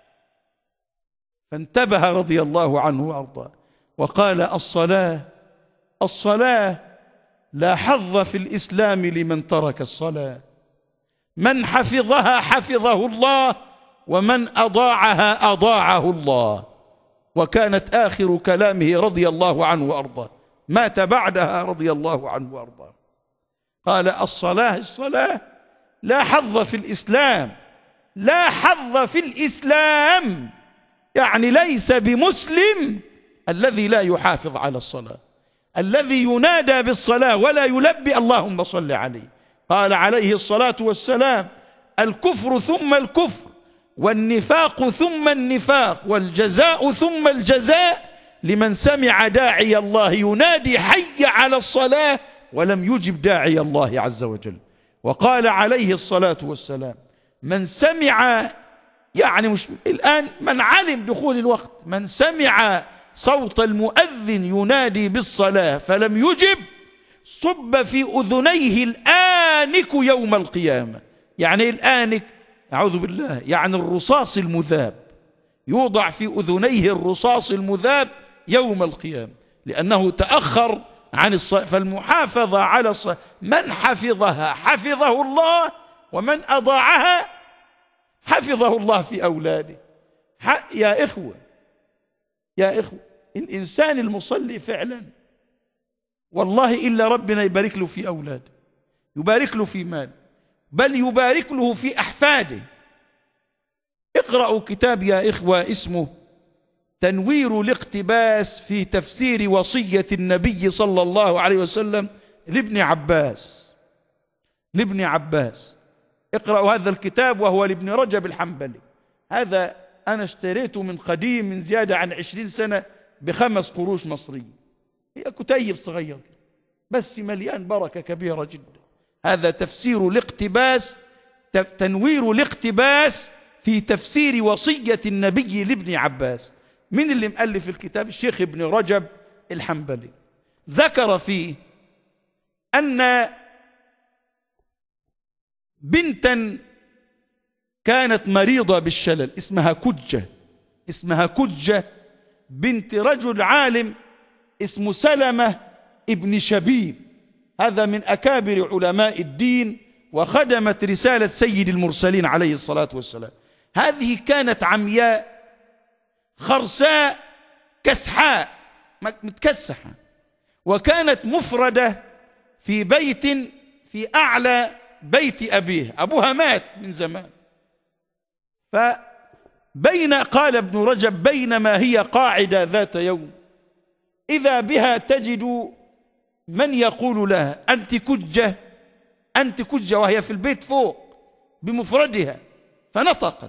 فانتبه رضي الله عنه وأرضاه وقال الصلاة الصلاة لا حظ في الإسلام لمن ترك الصلاة، من حفظها حفظه الله ومن أضاعها أضاعه الله. وكانت آخر كلامه رضي الله عنه وأرضاه، مات بعدها رضي الله عنه وأرضاه. قال الصلاة الصلاة لا حظ في الإسلام، لا حظ في الإسلام، يعني ليس بمسلم الذي لا يحافظ على الصلاة، الذي ينادى بالصلاة ولا يلبي اللهم صل عليه. قال عليه الصلاة والسلام الكفر ثم الكفر والنفاق ثم النفاق والجزاء ثم الجزاء لمن سمع داعي الله ينادي حي على الصلاة ولم يجب داعي الله عز وجل. وقال عليه الصلاة والسلام من سمع، يعني مش الآن، من علم دخول الوقت، من سمع صوت المؤذن ينادي بالصلاة فلم يجب صب في أذنيه الآنك يوم القيامة. يعني الآنك أعوذ بالله يعني الرصاص المذاب، يوضع في أذنيه الرصاص المذاب يوم القيامة، لأنه تأخر عن الصلاة. فالمحافظة على الصلاة من حفظها حفظه الله، ومن أضاعها حفظه الله في أولاده. يا إخوة يا إخوة الإنسان المصلي فعلا والله إلا ربنا يبارك له في أولاده، يبارك له في مال، بل يبارك له في أحفاده. اقرأوا كتاب يا إخوة اسمه تنوير الاقتباس في تفسير وصية النبي صلى الله عليه وسلم لابن عباس لابن عباس اقرأوا هذا الكتاب، وهو لابن رجب الحنبلي. هذا أنا اشتريته من قديم، من زيادة عن عشرين سنة، بخمس قروش مصرية. هي كتيب صغير بس مليان بركة كبيرة جدا. هذا تفسير الاقتباس، تنوير الاقتباس في تفسير وصية النبي لابن عباس. من اللي مؤلف الكتاب؟ الشيخ ابن رجب الحنبلي. ذكر فيه أن بنتا كانت مريضة بالشلل، اسمها كجة اسمها كجة بنت رجل عالم اسمه سلمة ابن شبيب. هذا من أكابر علماء الدين، وخدمت رسالة سيد المرسلين عليه الصلاة والسلام. هذه كانت عمياء خرساء كسحاء متكسحة، وكانت مفردة في بيت في أعلى بيت أبيه، أبوها مات من زمان. فبين قال ابن رجب بينما هي قاعدة ذات يوم إذا بها تجد من يقول لها أنت كجة أنت كجة، وهي في البيت فوق بمفردها. فنطقت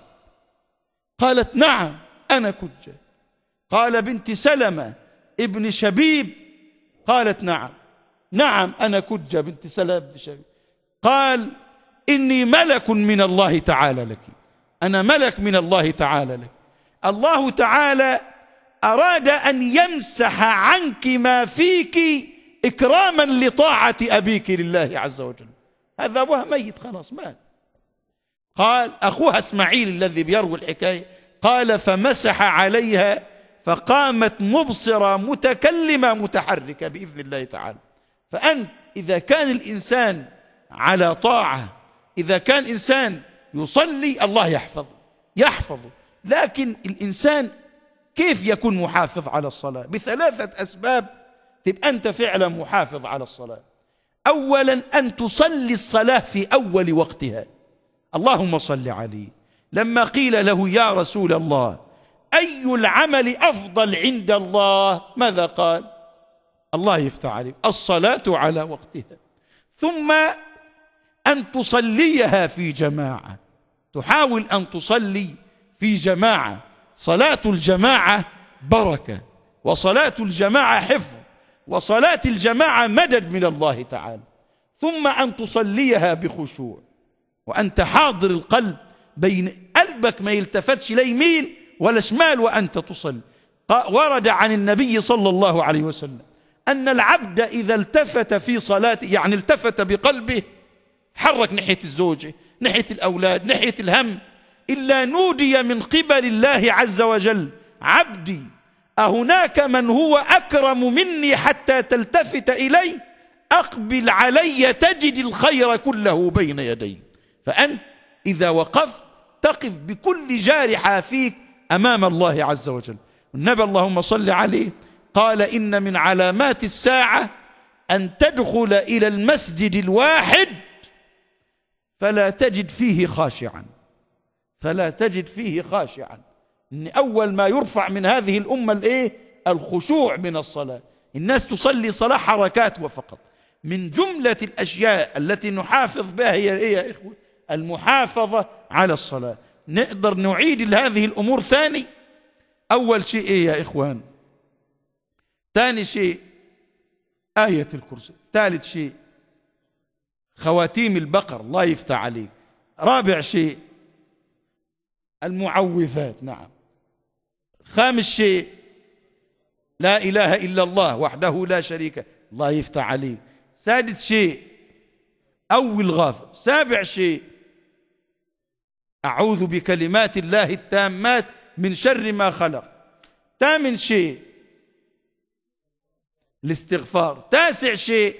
قالت نعم أنا كجة. قال بنت سلمة ابن شبيب، قالت نعم نعم أنا كجة بنت سلمة ابن شبيب. قال إني ملك من الله تعالى لك، أنا ملك من الله تعالى لك. الله تعالى أراد أن يمسح عنك ما فيك إكراما لطاعة أبيك لله عز وجل. هذا أبوها ميت خلاص مات. قال أخوها إسماعيل الذي بيروي الحكاية، قال فمسح عليها فقامت مبصرة متكلمة متحركة بإذن الله تعالى. فأنت إذا كان الإنسان على طاعة، إذا كان إنسان يصلي، الله يحفظ يحفظ. لكن الإنسان كيف يكون محافظ على الصلاة؟ بثلاثة أسباب تبقى أنت فعلا محافظ على الصلاة. أولا أن تصلي الصلاة في أول وقتها. اللهم صل عليه. لما قيل له يا رسول الله أي العمل أفضل عند الله، ماذا قال؟ الله يفتح عليك، الصلاة على وقتها. ثم أن تصليها في جماعة، تحاول أن تصلي في جماعة. صلاة الجماعة بركة، وصلاة الجماعة حفظ، وصلاة الجماعة مدد من الله تعالى. ثم أن تصليها بخشوع، وأنت حاضر القلب، بين قلبك ما يلتفتش لا يمين ولا شمال وأنت تصلي. ورد عن النبي صلى الله عليه وسلم أن العبد إذا التفت في صلاته، يعني التفت بقلبه، حرك ناحية الزوجة، ناحية الأولاد، ناحية الهم، إلا نودي من قبل الله عز وجل عبدي أهناك من هو أكرم مني حتى تلتفت إلي؟ أقبل علي تجد الخير كله بين يدي. فأنت إذا وقفت تقف بكل جارحة فيك أمام الله عز وجل. النبي اللهم صل عليه قال إن من علامات الساعة أن تدخل إلى المسجد الواحد فلا تجد فيه خاشعا فلا تجد فيه خاشعا إن أول ما يرفع من هذه الأمة الإيه؟ الخشوع من الصلاة. الناس تصلي صلاة حركات وفقط. من جملة الأشياء التي نحافظ بها هي إيه يا إخوة؟ المحافظة على الصلاة. نقدر نعيد هذه الأمور ثاني. أول شيء إيه يا إخوان؟ ثاني شيء آية الكرسي. ثالث شيء خواتيم البقر، الله يفتح عليك. رابع شيء المعوذات. نعم. خامس شيء لا إله إلا الله وحده لا شريك، الله يفتح عليك. سادس شيء أول غافر. سابع شيء أعوذ بكلمات الله التامات من شر ما خلق. ثامن شيء الاستغفار. تاسع شيء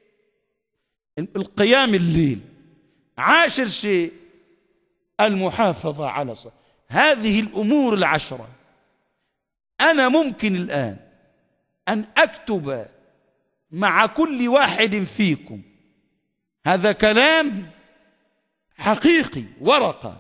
القيام الليل. عاشر شيء المحافظة على الصلاة. هذه الأمور العشرة أنا ممكن الآن أن أكتب مع كل واحد فيكم، هذا كلام حقيقي، ورقة،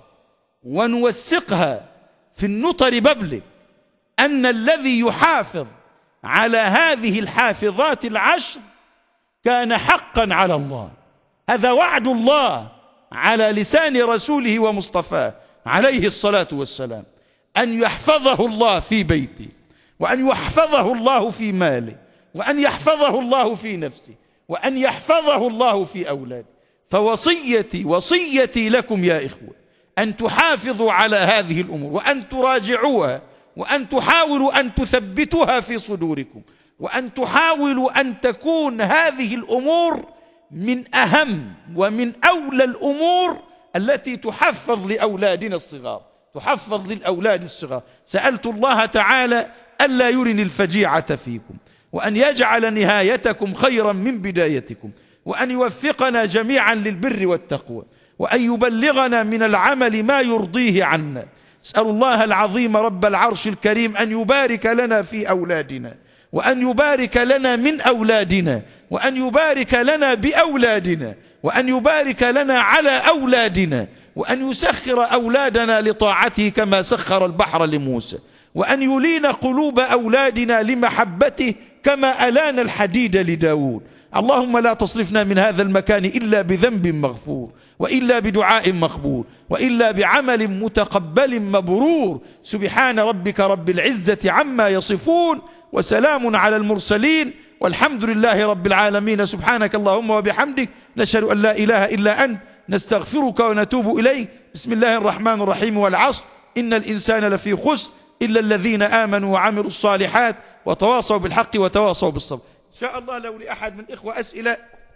ونوثقها في النطر ببلغ، أن الذي يحافظ على هذه الحافظات العشر كان حقا على الله. هذا وعد الله على لسان رسوله ومصطفاه عليه الصلاة والسلام، أن يحفظه الله في بيته، وأن يحفظه الله في ماله، وأن يحفظه الله في نفسه، وأن يحفظه الله في أولاده. فوصيتي وصيتي لكم يا إخوة أن تحافظوا على هذه الأمور، وأن تراجعوها، وأن تحاولوا أن تثبتوها في صدوركم، وأن تحاولوا أن تكون هذه الأمور من أهم ومن أولى الأمور التي تحفظ لأولادنا الصغار، تحفظ للأولاد الصغار. سألت الله تعالى ألا يرني الفجيعة فيكم، وأن يجعل نهايتكم خيرا من بدايتكم، وأن يوفقنا جميعا للبر والتقوى، وأن يبلغنا من العمل ما يرضيه عنا. أسأل الله العظيم رب العرش الكريم أن يبارك لنا في أولادنا، وأن يبارك لنا من أولادنا، وأن يبارك لنا بأولادنا، وأن يبارك لنا على أولادنا، وأن يسخر أولادنا لطاعته كما سخر البحر لموسى، وأن يلين قلوب أولادنا لمحبته كما ألان الحديد لداود. اللهم لا تصرفنا من هذا المكان إلا بذنب مغفور، وإلا بدعاء مقبول، وإلا بعمل متقبل مبرور. سبحان ربك رب العزة عما يصفون، وسلام على المرسلين، والحمد لله رب العالمين. سبحانك اللهم وبحمدك، نشهد أن لا إله إلا أنت، نستغفرك ونتوب إليك. بسم الله الرحمن الرحيم. والعصر إن الإنسان لفي خسر إلا الذين آمنوا وعملوا الصالحات وتواصوا بالحق وتواصوا بالصبر. إن شاء الله لو لأحد من الإخوة أسئلة.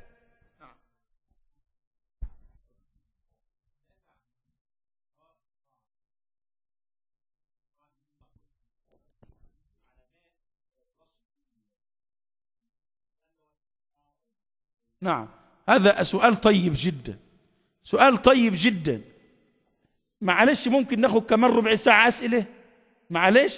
نعم، هذا سؤال طيب جدا، سؤال طيب جدا. معلش ممكن ناخذ كمان ربع ساعة أسئلة؟ معلش.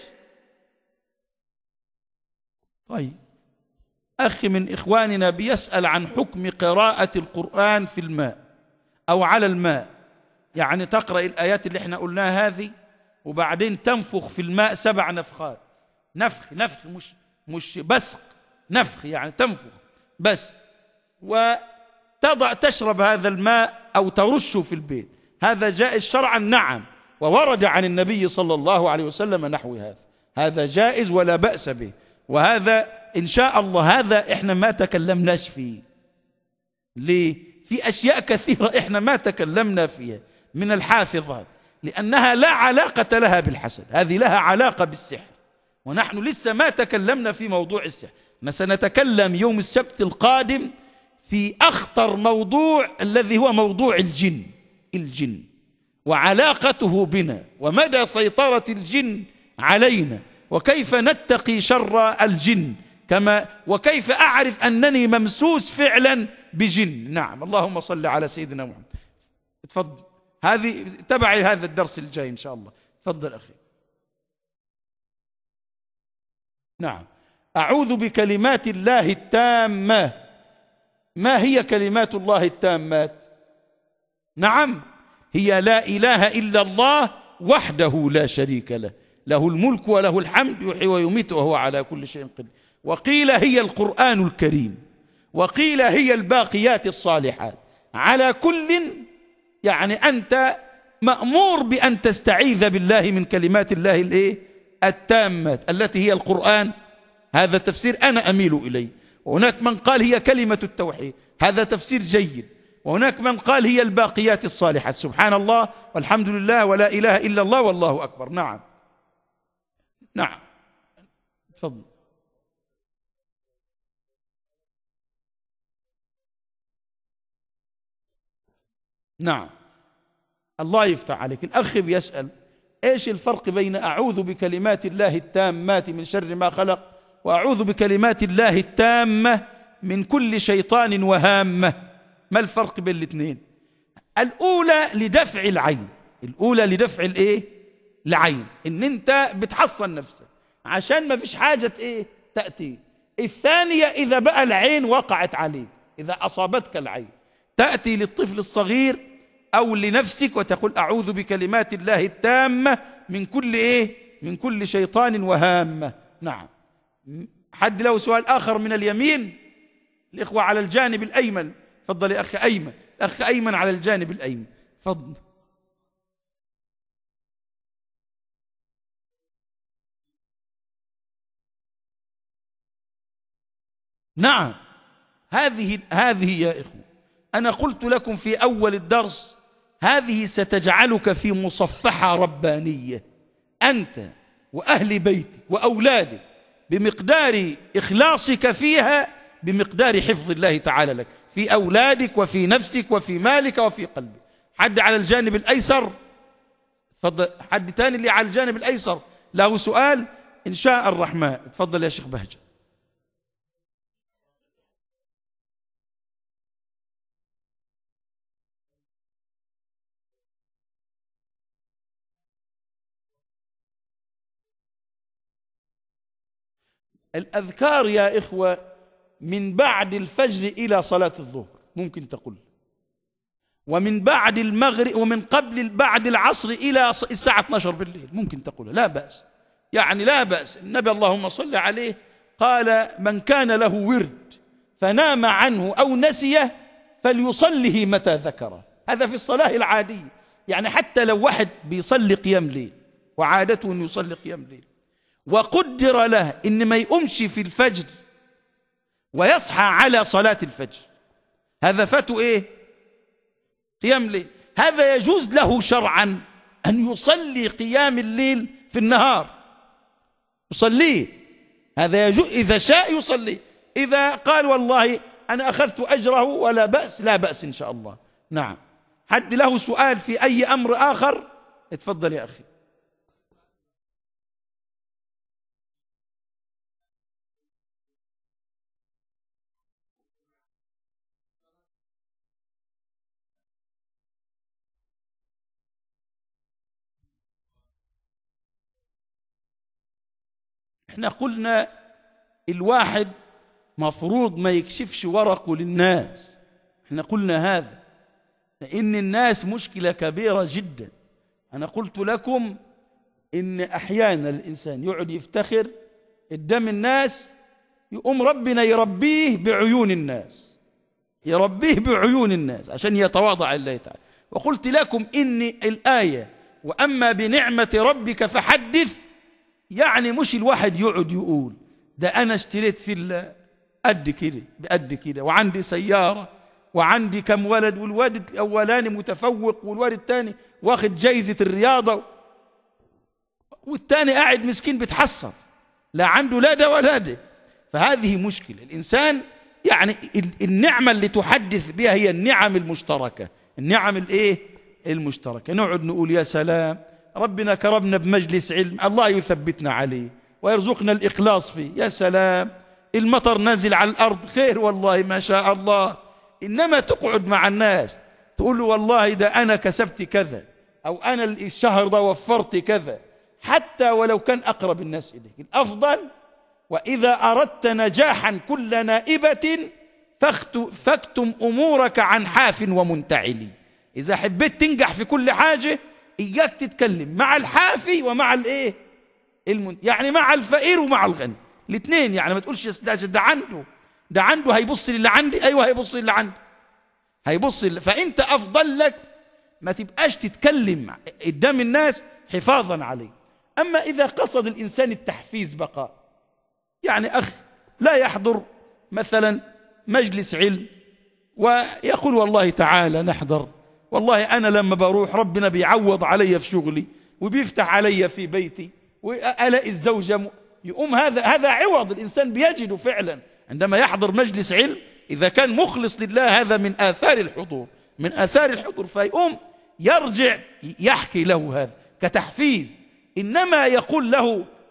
طيب، أخي من إخواننا بيسأل عن حكم قراءة القرآن في الماء أو على الماء. يعني تقرأ الآيات اللي احنا قلناها هذه، وبعدين تنفخ في الماء سبع نفخات. نفخ نفخ مش مش بسق، نفخ يعني تنفخ بس، وتضع تشرب هذا الماء أو ترشه في البيت. هذا جائز شرعا؟ نعم، وورد عن النبي صلى الله عليه وسلم نحو هذا. هذا جائز ولا بأس به، وهذا إن شاء الله هذا إحنا ما تكلمناش فيه. ليه؟ في أشياء كثيرة إحنا ما تكلمنا فيها من الحافظات، لأنها لا علاقة لها بالحسد، هذه لها علاقة بالسحر، ونحن لسه ما تكلمنا في موضوع السحر. سنتكلم يوم السبت القادم في أخطر موضوع الذي هو موضوع الجن، الجن وعلاقته بنا، ومدى سيطرة الجن علينا، وكيف نتقي شر الجن، كما وكيف أعرف أنني ممسوس فعلا بجن. نعم، اللهم صل على سيدنا محمد. تفضل، هذه تبعي هذا الدرس الجاي إن شاء الله. تفضل أخي. نعم، أعوذ بكلمات الله التامة. ما هي كلمات الله التامات؟ نعم، هي لا إله إلا الله وحده لا شريك له، له الملك وله الحمد، يحيي ويميت وهو على كل شيء قدير. وقيل هي القرآن الكريم، وقيل هي الباقيات الصالحات. على كل يعني أنت مأمور بأن تستعيذ بالله من كلمات الله الايه التامات التي هي القرآن. هذا تفسير أنا أميل إليه. وهناك من قال هي كلمة التوحيد، هذا تفسير جيد. وهناك من قال هي الباقيات الصالحات، سبحان الله والحمد لله ولا إله إلا الله والله أكبر. نعم نعم، تفضل. نعم، الله يفتح عليك. الأخ بيسأل إيش الفرق بين أعوذ بكلمات الله التامات من شر ما خلق وأعوذ بكلمات الله التامة من كل شيطان وهامة. ما الفرق بين الاثنين؟ الأولى لدفع العين، الأولى لدفع الإيه؟ العين، إن أنت بتحصن نفسك عشان ما فيش حاجة إيه؟ تأتي. الثانية إذا بقى العين وقعت عليك، إذا أصابتك العين، تأتي للطفل الصغير أو لنفسك وتقول أعوذ بكلمات الله التامة من كل إيه؟ من كل شيطان وهامة. نعم. حد له سؤال آخر من اليمين؟ الإخوة على الجانب الأيمن. تفضل يا أخي أيمن، الأخ أيمن على الجانب الأيمن، تفضل. نعم، هذه هذه يا إخوة أنا قلت لكم في أول الدرس، هذه ستجعلك في مصفحة ربانية أنت وأهل بيتك وأولادك، بمقدار إخلاصك فيها بمقدار حفظ الله تعالى لك في أولادك وفي نفسك وفي مالك وفي قلبك. حد على الجانب الأيسر؟ تفضل. حد تاني اللي على الجانب الأيسر له سؤال؟ إن شاء الرحمن تفضل يا شيخ بهجة. الأذكار يا إخوة من بعد الفجر إلى صلاة الظهر ممكن تقول، ومن بعد المغرب، ومن قبل بعد العصر إلى الساعة اثنتي عشرة بالليل ممكن تقول، لا بأس، يعني لا بأس. النبي اللهم صل عليه قال من كان له ورد فنام عنه أو نسيه فليصله متى ذكره. هذا في الصلاة العادية، يعني حتى لو واحد بيصلي قيام ليل وعادته أن يصلي قيام ليل وقدر له إن ما يقومش في الفجر ويصحى على صلاة الفجر، هذا فاته إيه؟ قيام ليل. هذا يجوز له شرعا أن يصلي قيام الليل في النهار، يصليه، هذا يجوز إذا شاء يصلي. إذا قال والله أنا أخذت أجره ولا بأس، لا بأس إن شاء الله. نعم. حد له سؤال في أي أمر آخر؟ اتفضل يا أخي. احنا قلنا الواحد مفروض ما يكشفش ورقه للناس، احنا قلنا هذا لأن الناس مشكلة كبيرة جدا. أنا قلت لكم إن أحيانا الإنسان يقعد يفتخر قدام الناس، يقوم ربنا يربيه بعيون الناس، يربيه بعيون الناس عشان يتواضع لله تعالى. وقلت لكم إن الآية وأما بنعمة ربك فحدث، يعني مش الواحد يقعد يقول ده أنا اشتريت في قد كده بقد كده وعندي سيارة وعندي كم ولد، والولد الأولاني متفوق والولد الثاني واخد جايزة الرياضة والثاني قاعد مسكين بتحصر لا عنده لا ده ولا ده. فهذه مشكلة. الإنسان يعني النعمة اللي تحدث بها هي النعم المشتركة، النعم الايه المشتركة. نقعد نقول يا سلام ربنا كرمنا بمجلس علم، الله يثبتنا عليه ويرزقنا الإخلاص فيه، يا سلام المطر نازل على الأرض خير والله ما شاء الله. إنما تقعد مع الناس تقول له والله ده أنا كسبت كذا أو أنا الشهر ده وفرت كذا، حتى ولو كان أقرب الناس إليك. الأفضل وإذا أردت نجاحا كل نائبة فاكتم أمورك عن حاف ومنتعلي. إذا حبيت تنجح في كل حاجة إياك تتكلم مع الحافي ومع الإيه المن... يعني مع الفقير ومع الغني الاثنين، يعني ما تقولش ده, ده عنده ده عنده هيبص للي عندي، أيوة هيبص للي عندي هيبص للي... فأنت أفضل لك ما تبقاش تتكلم قدام الناس حفاظا عليه. أما إذا قصد الإنسان التحفيز بقى، يعني أخ لا يحضر مثلا مجلس علم ويقول والله تعالى نحضر، والله أنا لما بروح ربنا بيعوض علي في شغلي وبيفتح علي في بيتي وألاقي الزوجة م... يقوم هذا هذا عوض الإنسان بيجده فعلا عندما يحضر مجلس علم. إذا كان مخلص لله هذا من آثار الحضور، من آثار الحضور، فيقوم يرجع يحكي له هذا كتحفيز. إنما يقول له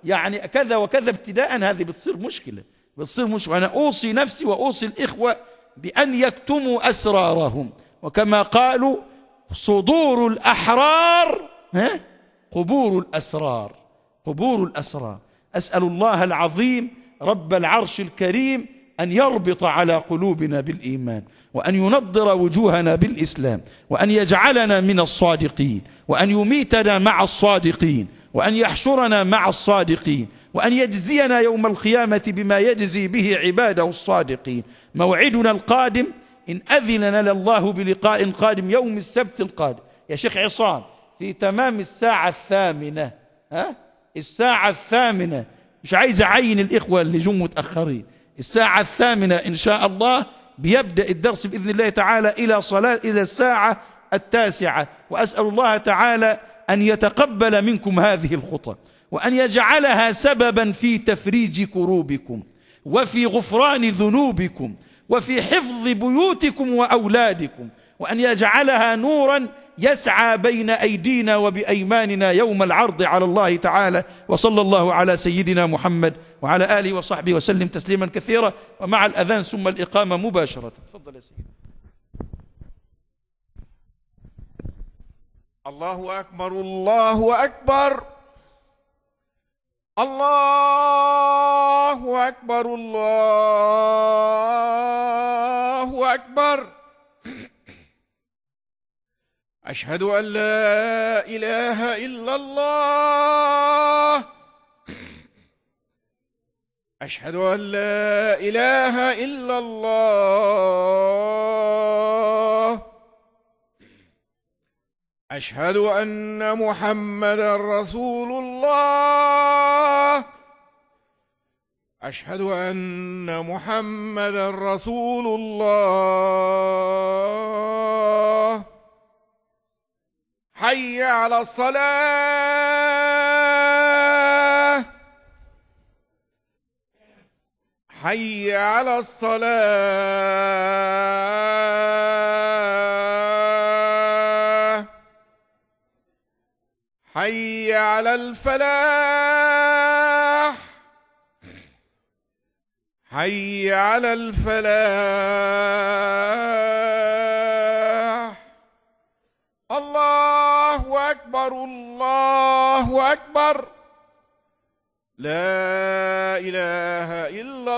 يعني كذا وكذا ابتداء، هذه بتصير مشكلة، بتصير مشكلة. أنا أوصي نفسي وأوصي الإخوة بأن يكتموا أسرارهم، وكما قالوا صدور الأحرار ها قبور الأسرار، قبور الأسرار. أسأل الله العظيم رب العرش الكريم أن يربط على قلوبنا بالإيمان، وأن ينضر وجوهنا بالإسلام، وأن يجعلنا من الصادقين، وأن يميتنا مع الصادقين، وأن يحشرنا مع الصادقين، وأن يجزينا يوم القيامة بما يجزي به عباده الصادقين. موعدنا القادم إن أذن لنا الله بلقاء قادم يوم السبت القادم يا شيخ عصام في تمام الساعة الثامنة، ها الساعة الثامنة، مش عايز أعين الإخوة اللي جم متأخرين، الساعة الثامنة إن شاء الله بيبدأ الدرس بإذن الله تعالى إلى صلاة إلى الساعة التاسعة. وأسأل الله تعالى أن يتقبل منكم هذه الخطى، وأن يجعلها سببا في تفريج كروبكم، وفي غفران ذنوبكم، وفي حفظ بيوتكم وأولادكم، وأن يجعلها نورا يسعى بين أيدينا وبأيماننا يوم العرض على الله تعالى. وصلى الله على سيدنا محمد وعلى آله وصحبه وسلم تسليما كثيرا، ومع الأذان ثم الإقامة مباشرة. تفضل يا سيدي. الله أكبر الله أكبر الله أكبر الله أكبر. أشهد أن لا إله إلا الله أشهد أن لا إله إلا الله أشهد أن محمدا رسول الله أشهد أن محمدا رسول الله. حي على الصلاة حي على الصلاة حي على الفلاح حي على الفلاح. الله أكبر الله أكبر. لا إله إلا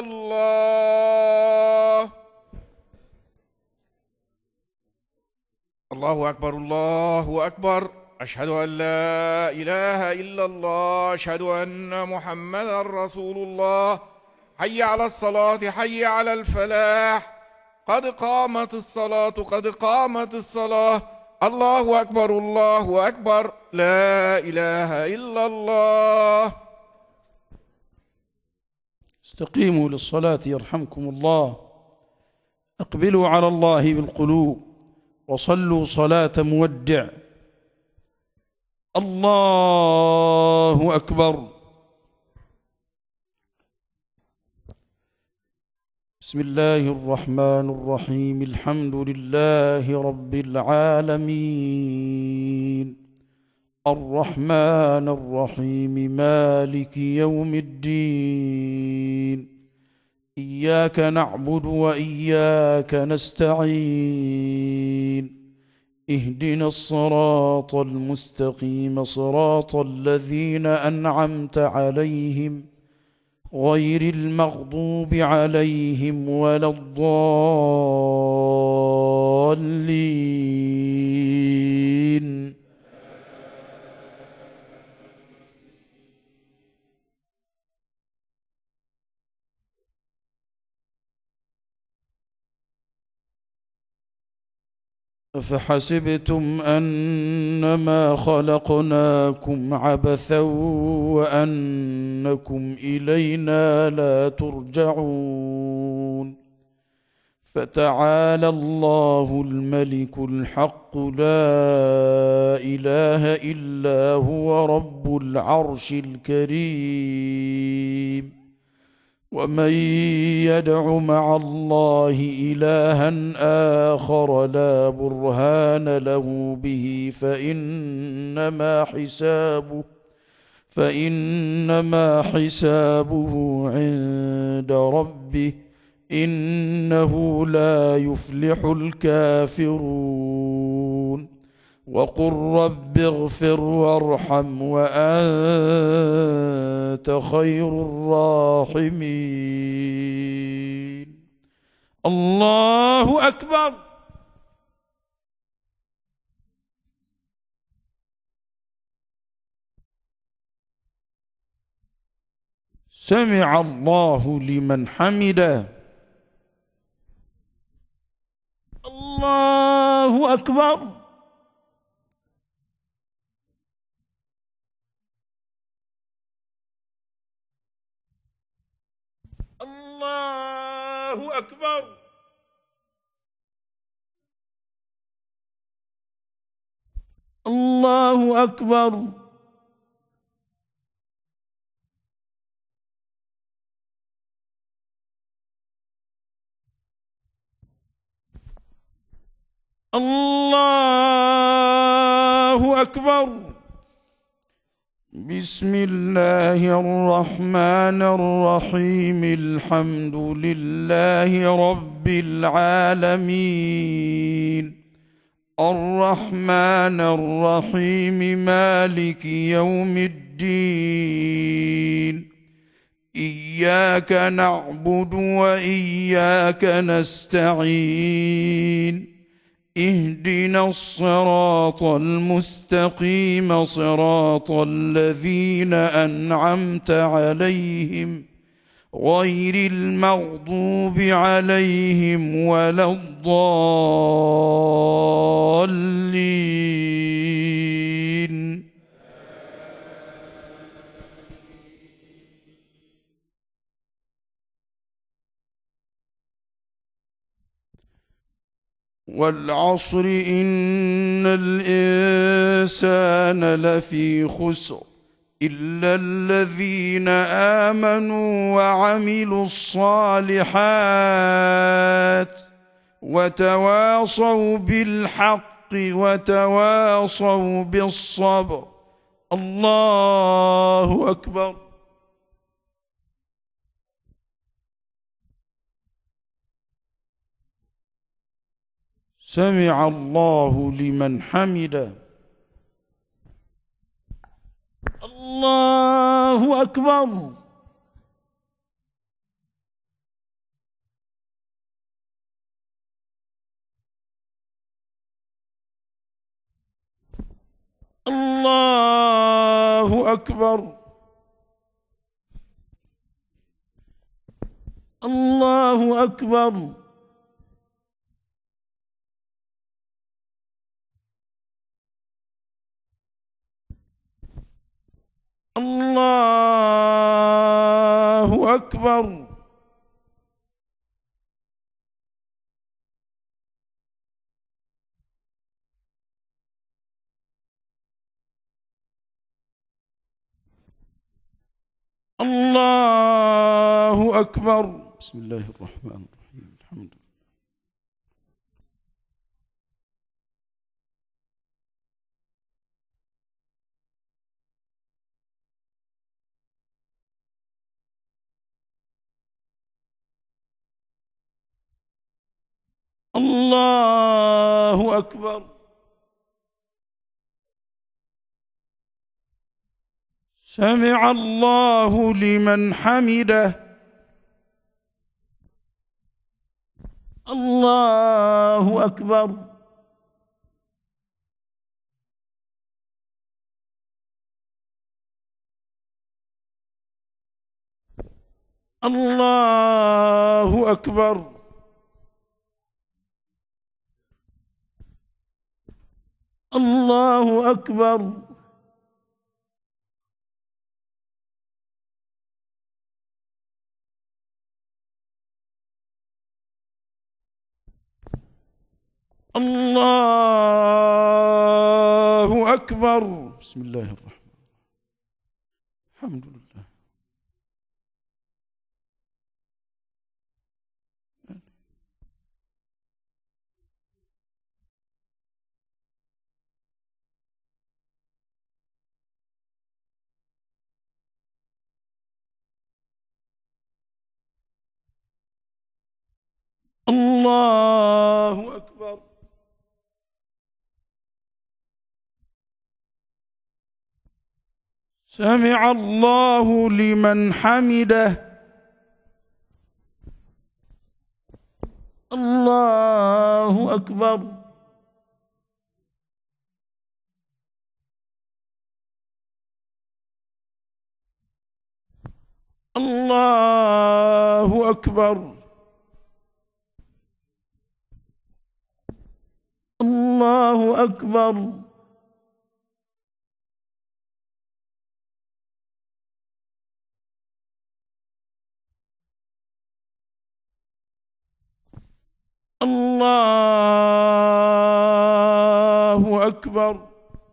الله. الله أكبر الله أكبر. أشهد أن لا إله إلا الله أشهد أن محمدا رسول الله. حي على الصلاة حي على الفلاح قد قامت الصلاة قد قامت الصلاة. الله أكبر الله أكبر. لا إله إلا الله. استقيموا للصلاة يرحمكم الله. اقبلوا على الله بالقلوب وصلوا صلاة مودع. الله أكبر. بسم الله الرحمن الرحيم. الحمد لله رب العالمين الرحمن الرحيم مالك يوم الدين. إياك نعبد وإياك نستعين. اهدنا الصراط المستقيم صراط الذين أنعمت عليهم غير المغضوب عليهم ولا الضالين. أفحسبتم أنما خلقناكم عبثا وأنكم إلينا لا ترجعون. فتعالى الله الملك الحق لا إله إلا هو رب العرش الكريم. ومن يدع مع الله إلها آخر لا برهان له به فإنما حسابه فإنما حسابه عند ربه إنه لا يفلح الكافرون وقل رب اغفر وارحم وأنت خير الراحمين. الله أكبر. سمع الله لمن حمده. الله أكبر. الله أكبر. الله أكبر. الله أكبر. بسم الله الرحمن الرحيم. الحمد لله رب العالمين الرحمن الرحيم مالك يوم الدين إياك نعبد وإياك نستعين اهدنا الصراط المستقيم صراط الذين أنعمت عليهم غير المغضوب عليهم ولا الضالين. والعصر إن الإنسان لفي خسر إلا الذين آمنوا وعملوا الصالحات وتواصوا بالحق وتواصوا بالصبر. الله أكبر. سمع الله لمن حمده. الله أكبر. الله أكبر. الله أكبر. الله أكبر. الله أكبر. بسم الله الرحمن الرحيم. الحمد لله. الله أكبر. سمع الله لمن حمده. الله أكبر. الله أكبر. الله أكبر. الله أكبر. بسم الله الرحمن الرحيم. الحمد لله. الله أكبر. سمع الله لمن حمده. الله أكبر. الله أكبر. الله أكبر. الله أكبر.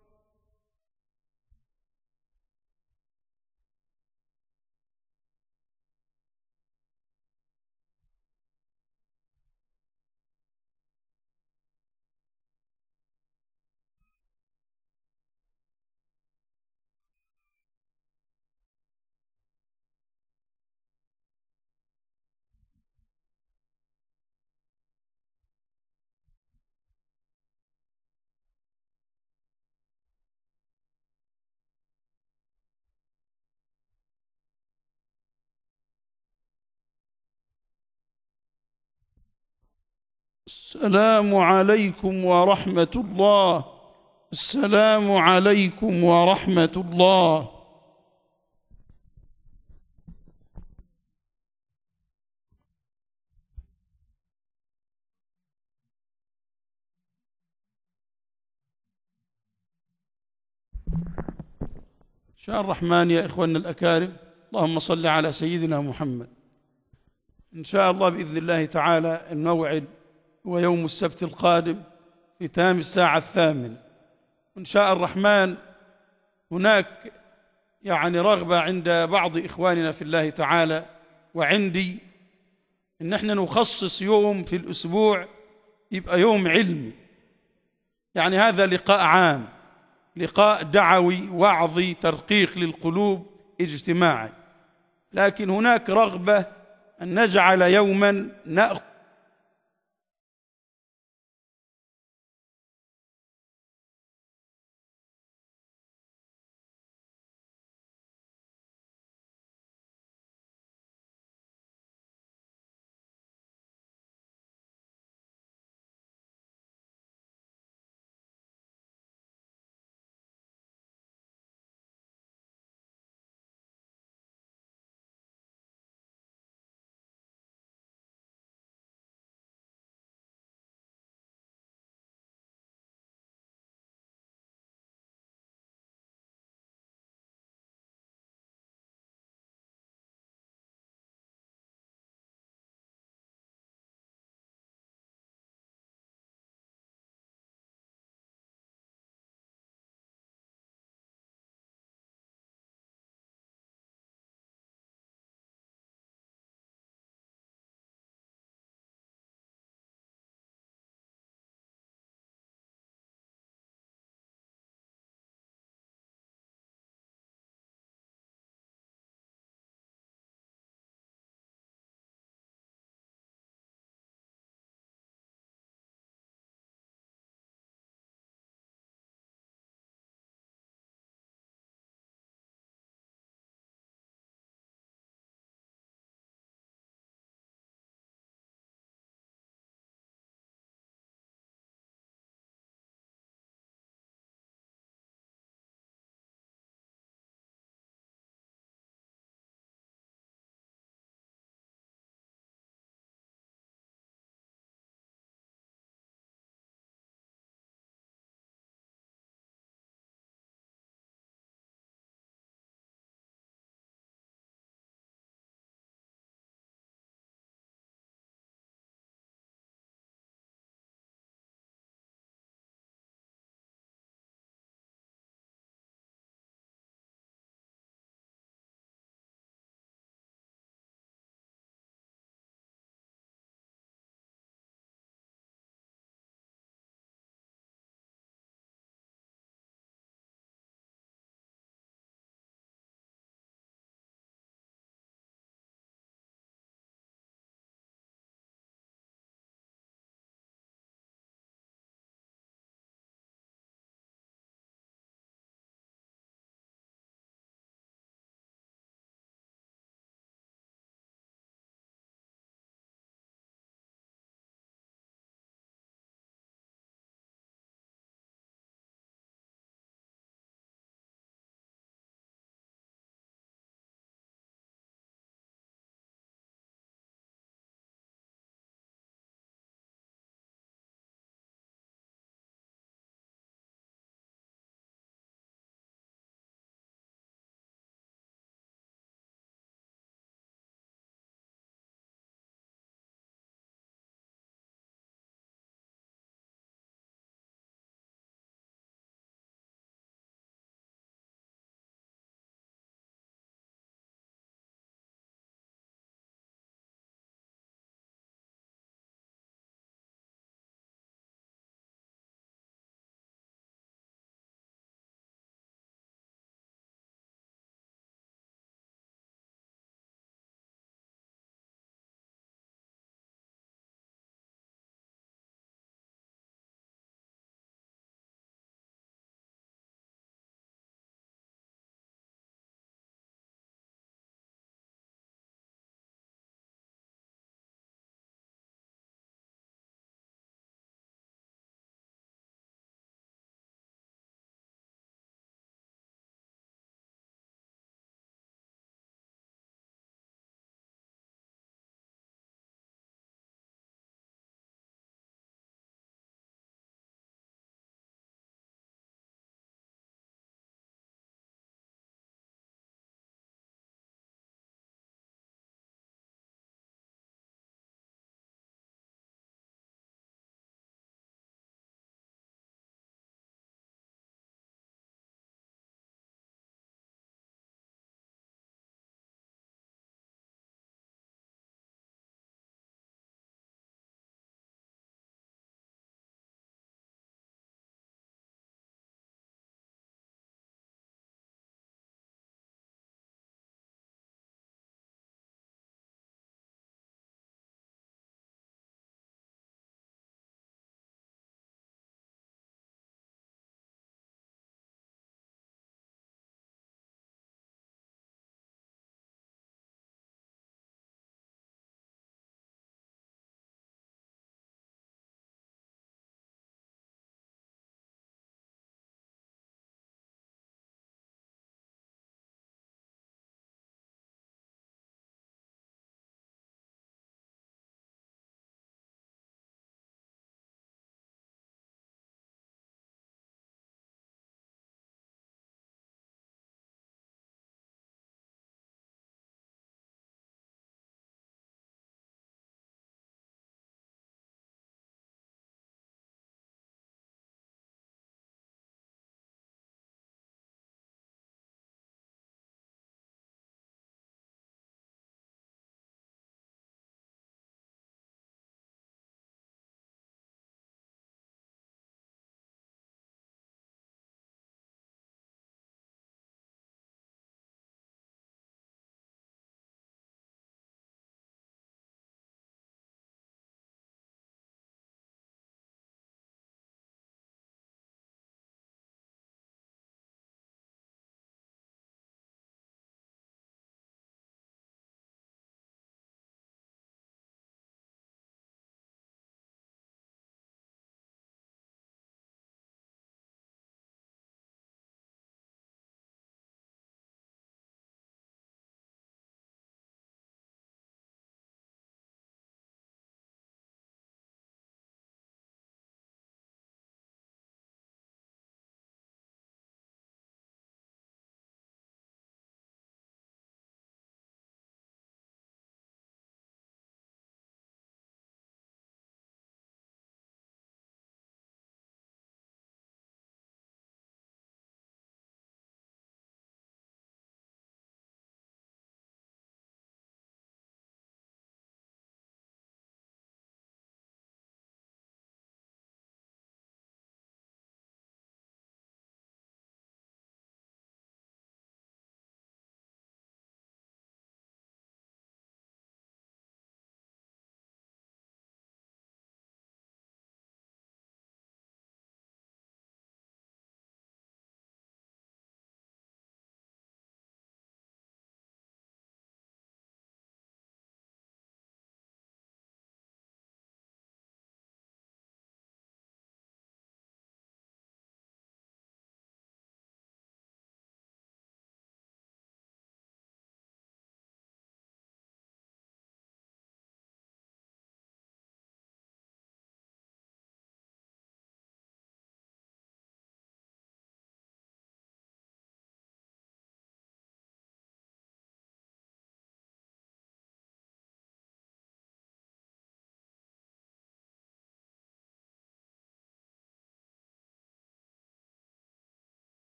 السلام عليكم ورحمة الله. السلام عليكم ورحمة الله. إن شاء الرحمن يا إخواننا الأكارم، اللهم صل على سيدنا محمد. إن شاء الله بإذن الله تعالى الموعد هو يوم السبت القادم في تمام الساعة الثامنة، وإن شاء الرحمن هناك يعني رغبة عند بعض إخواننا في الله تعالى وعندي إن احنا نخصص يوم في الأسبوع يبقى يوم علمي، يعني هذا لقاء عام، لقاء دعوي وعظي ترقيق للقلوب اجتماعي، لكن هناك رغبة أن نجعل يوما نأخذ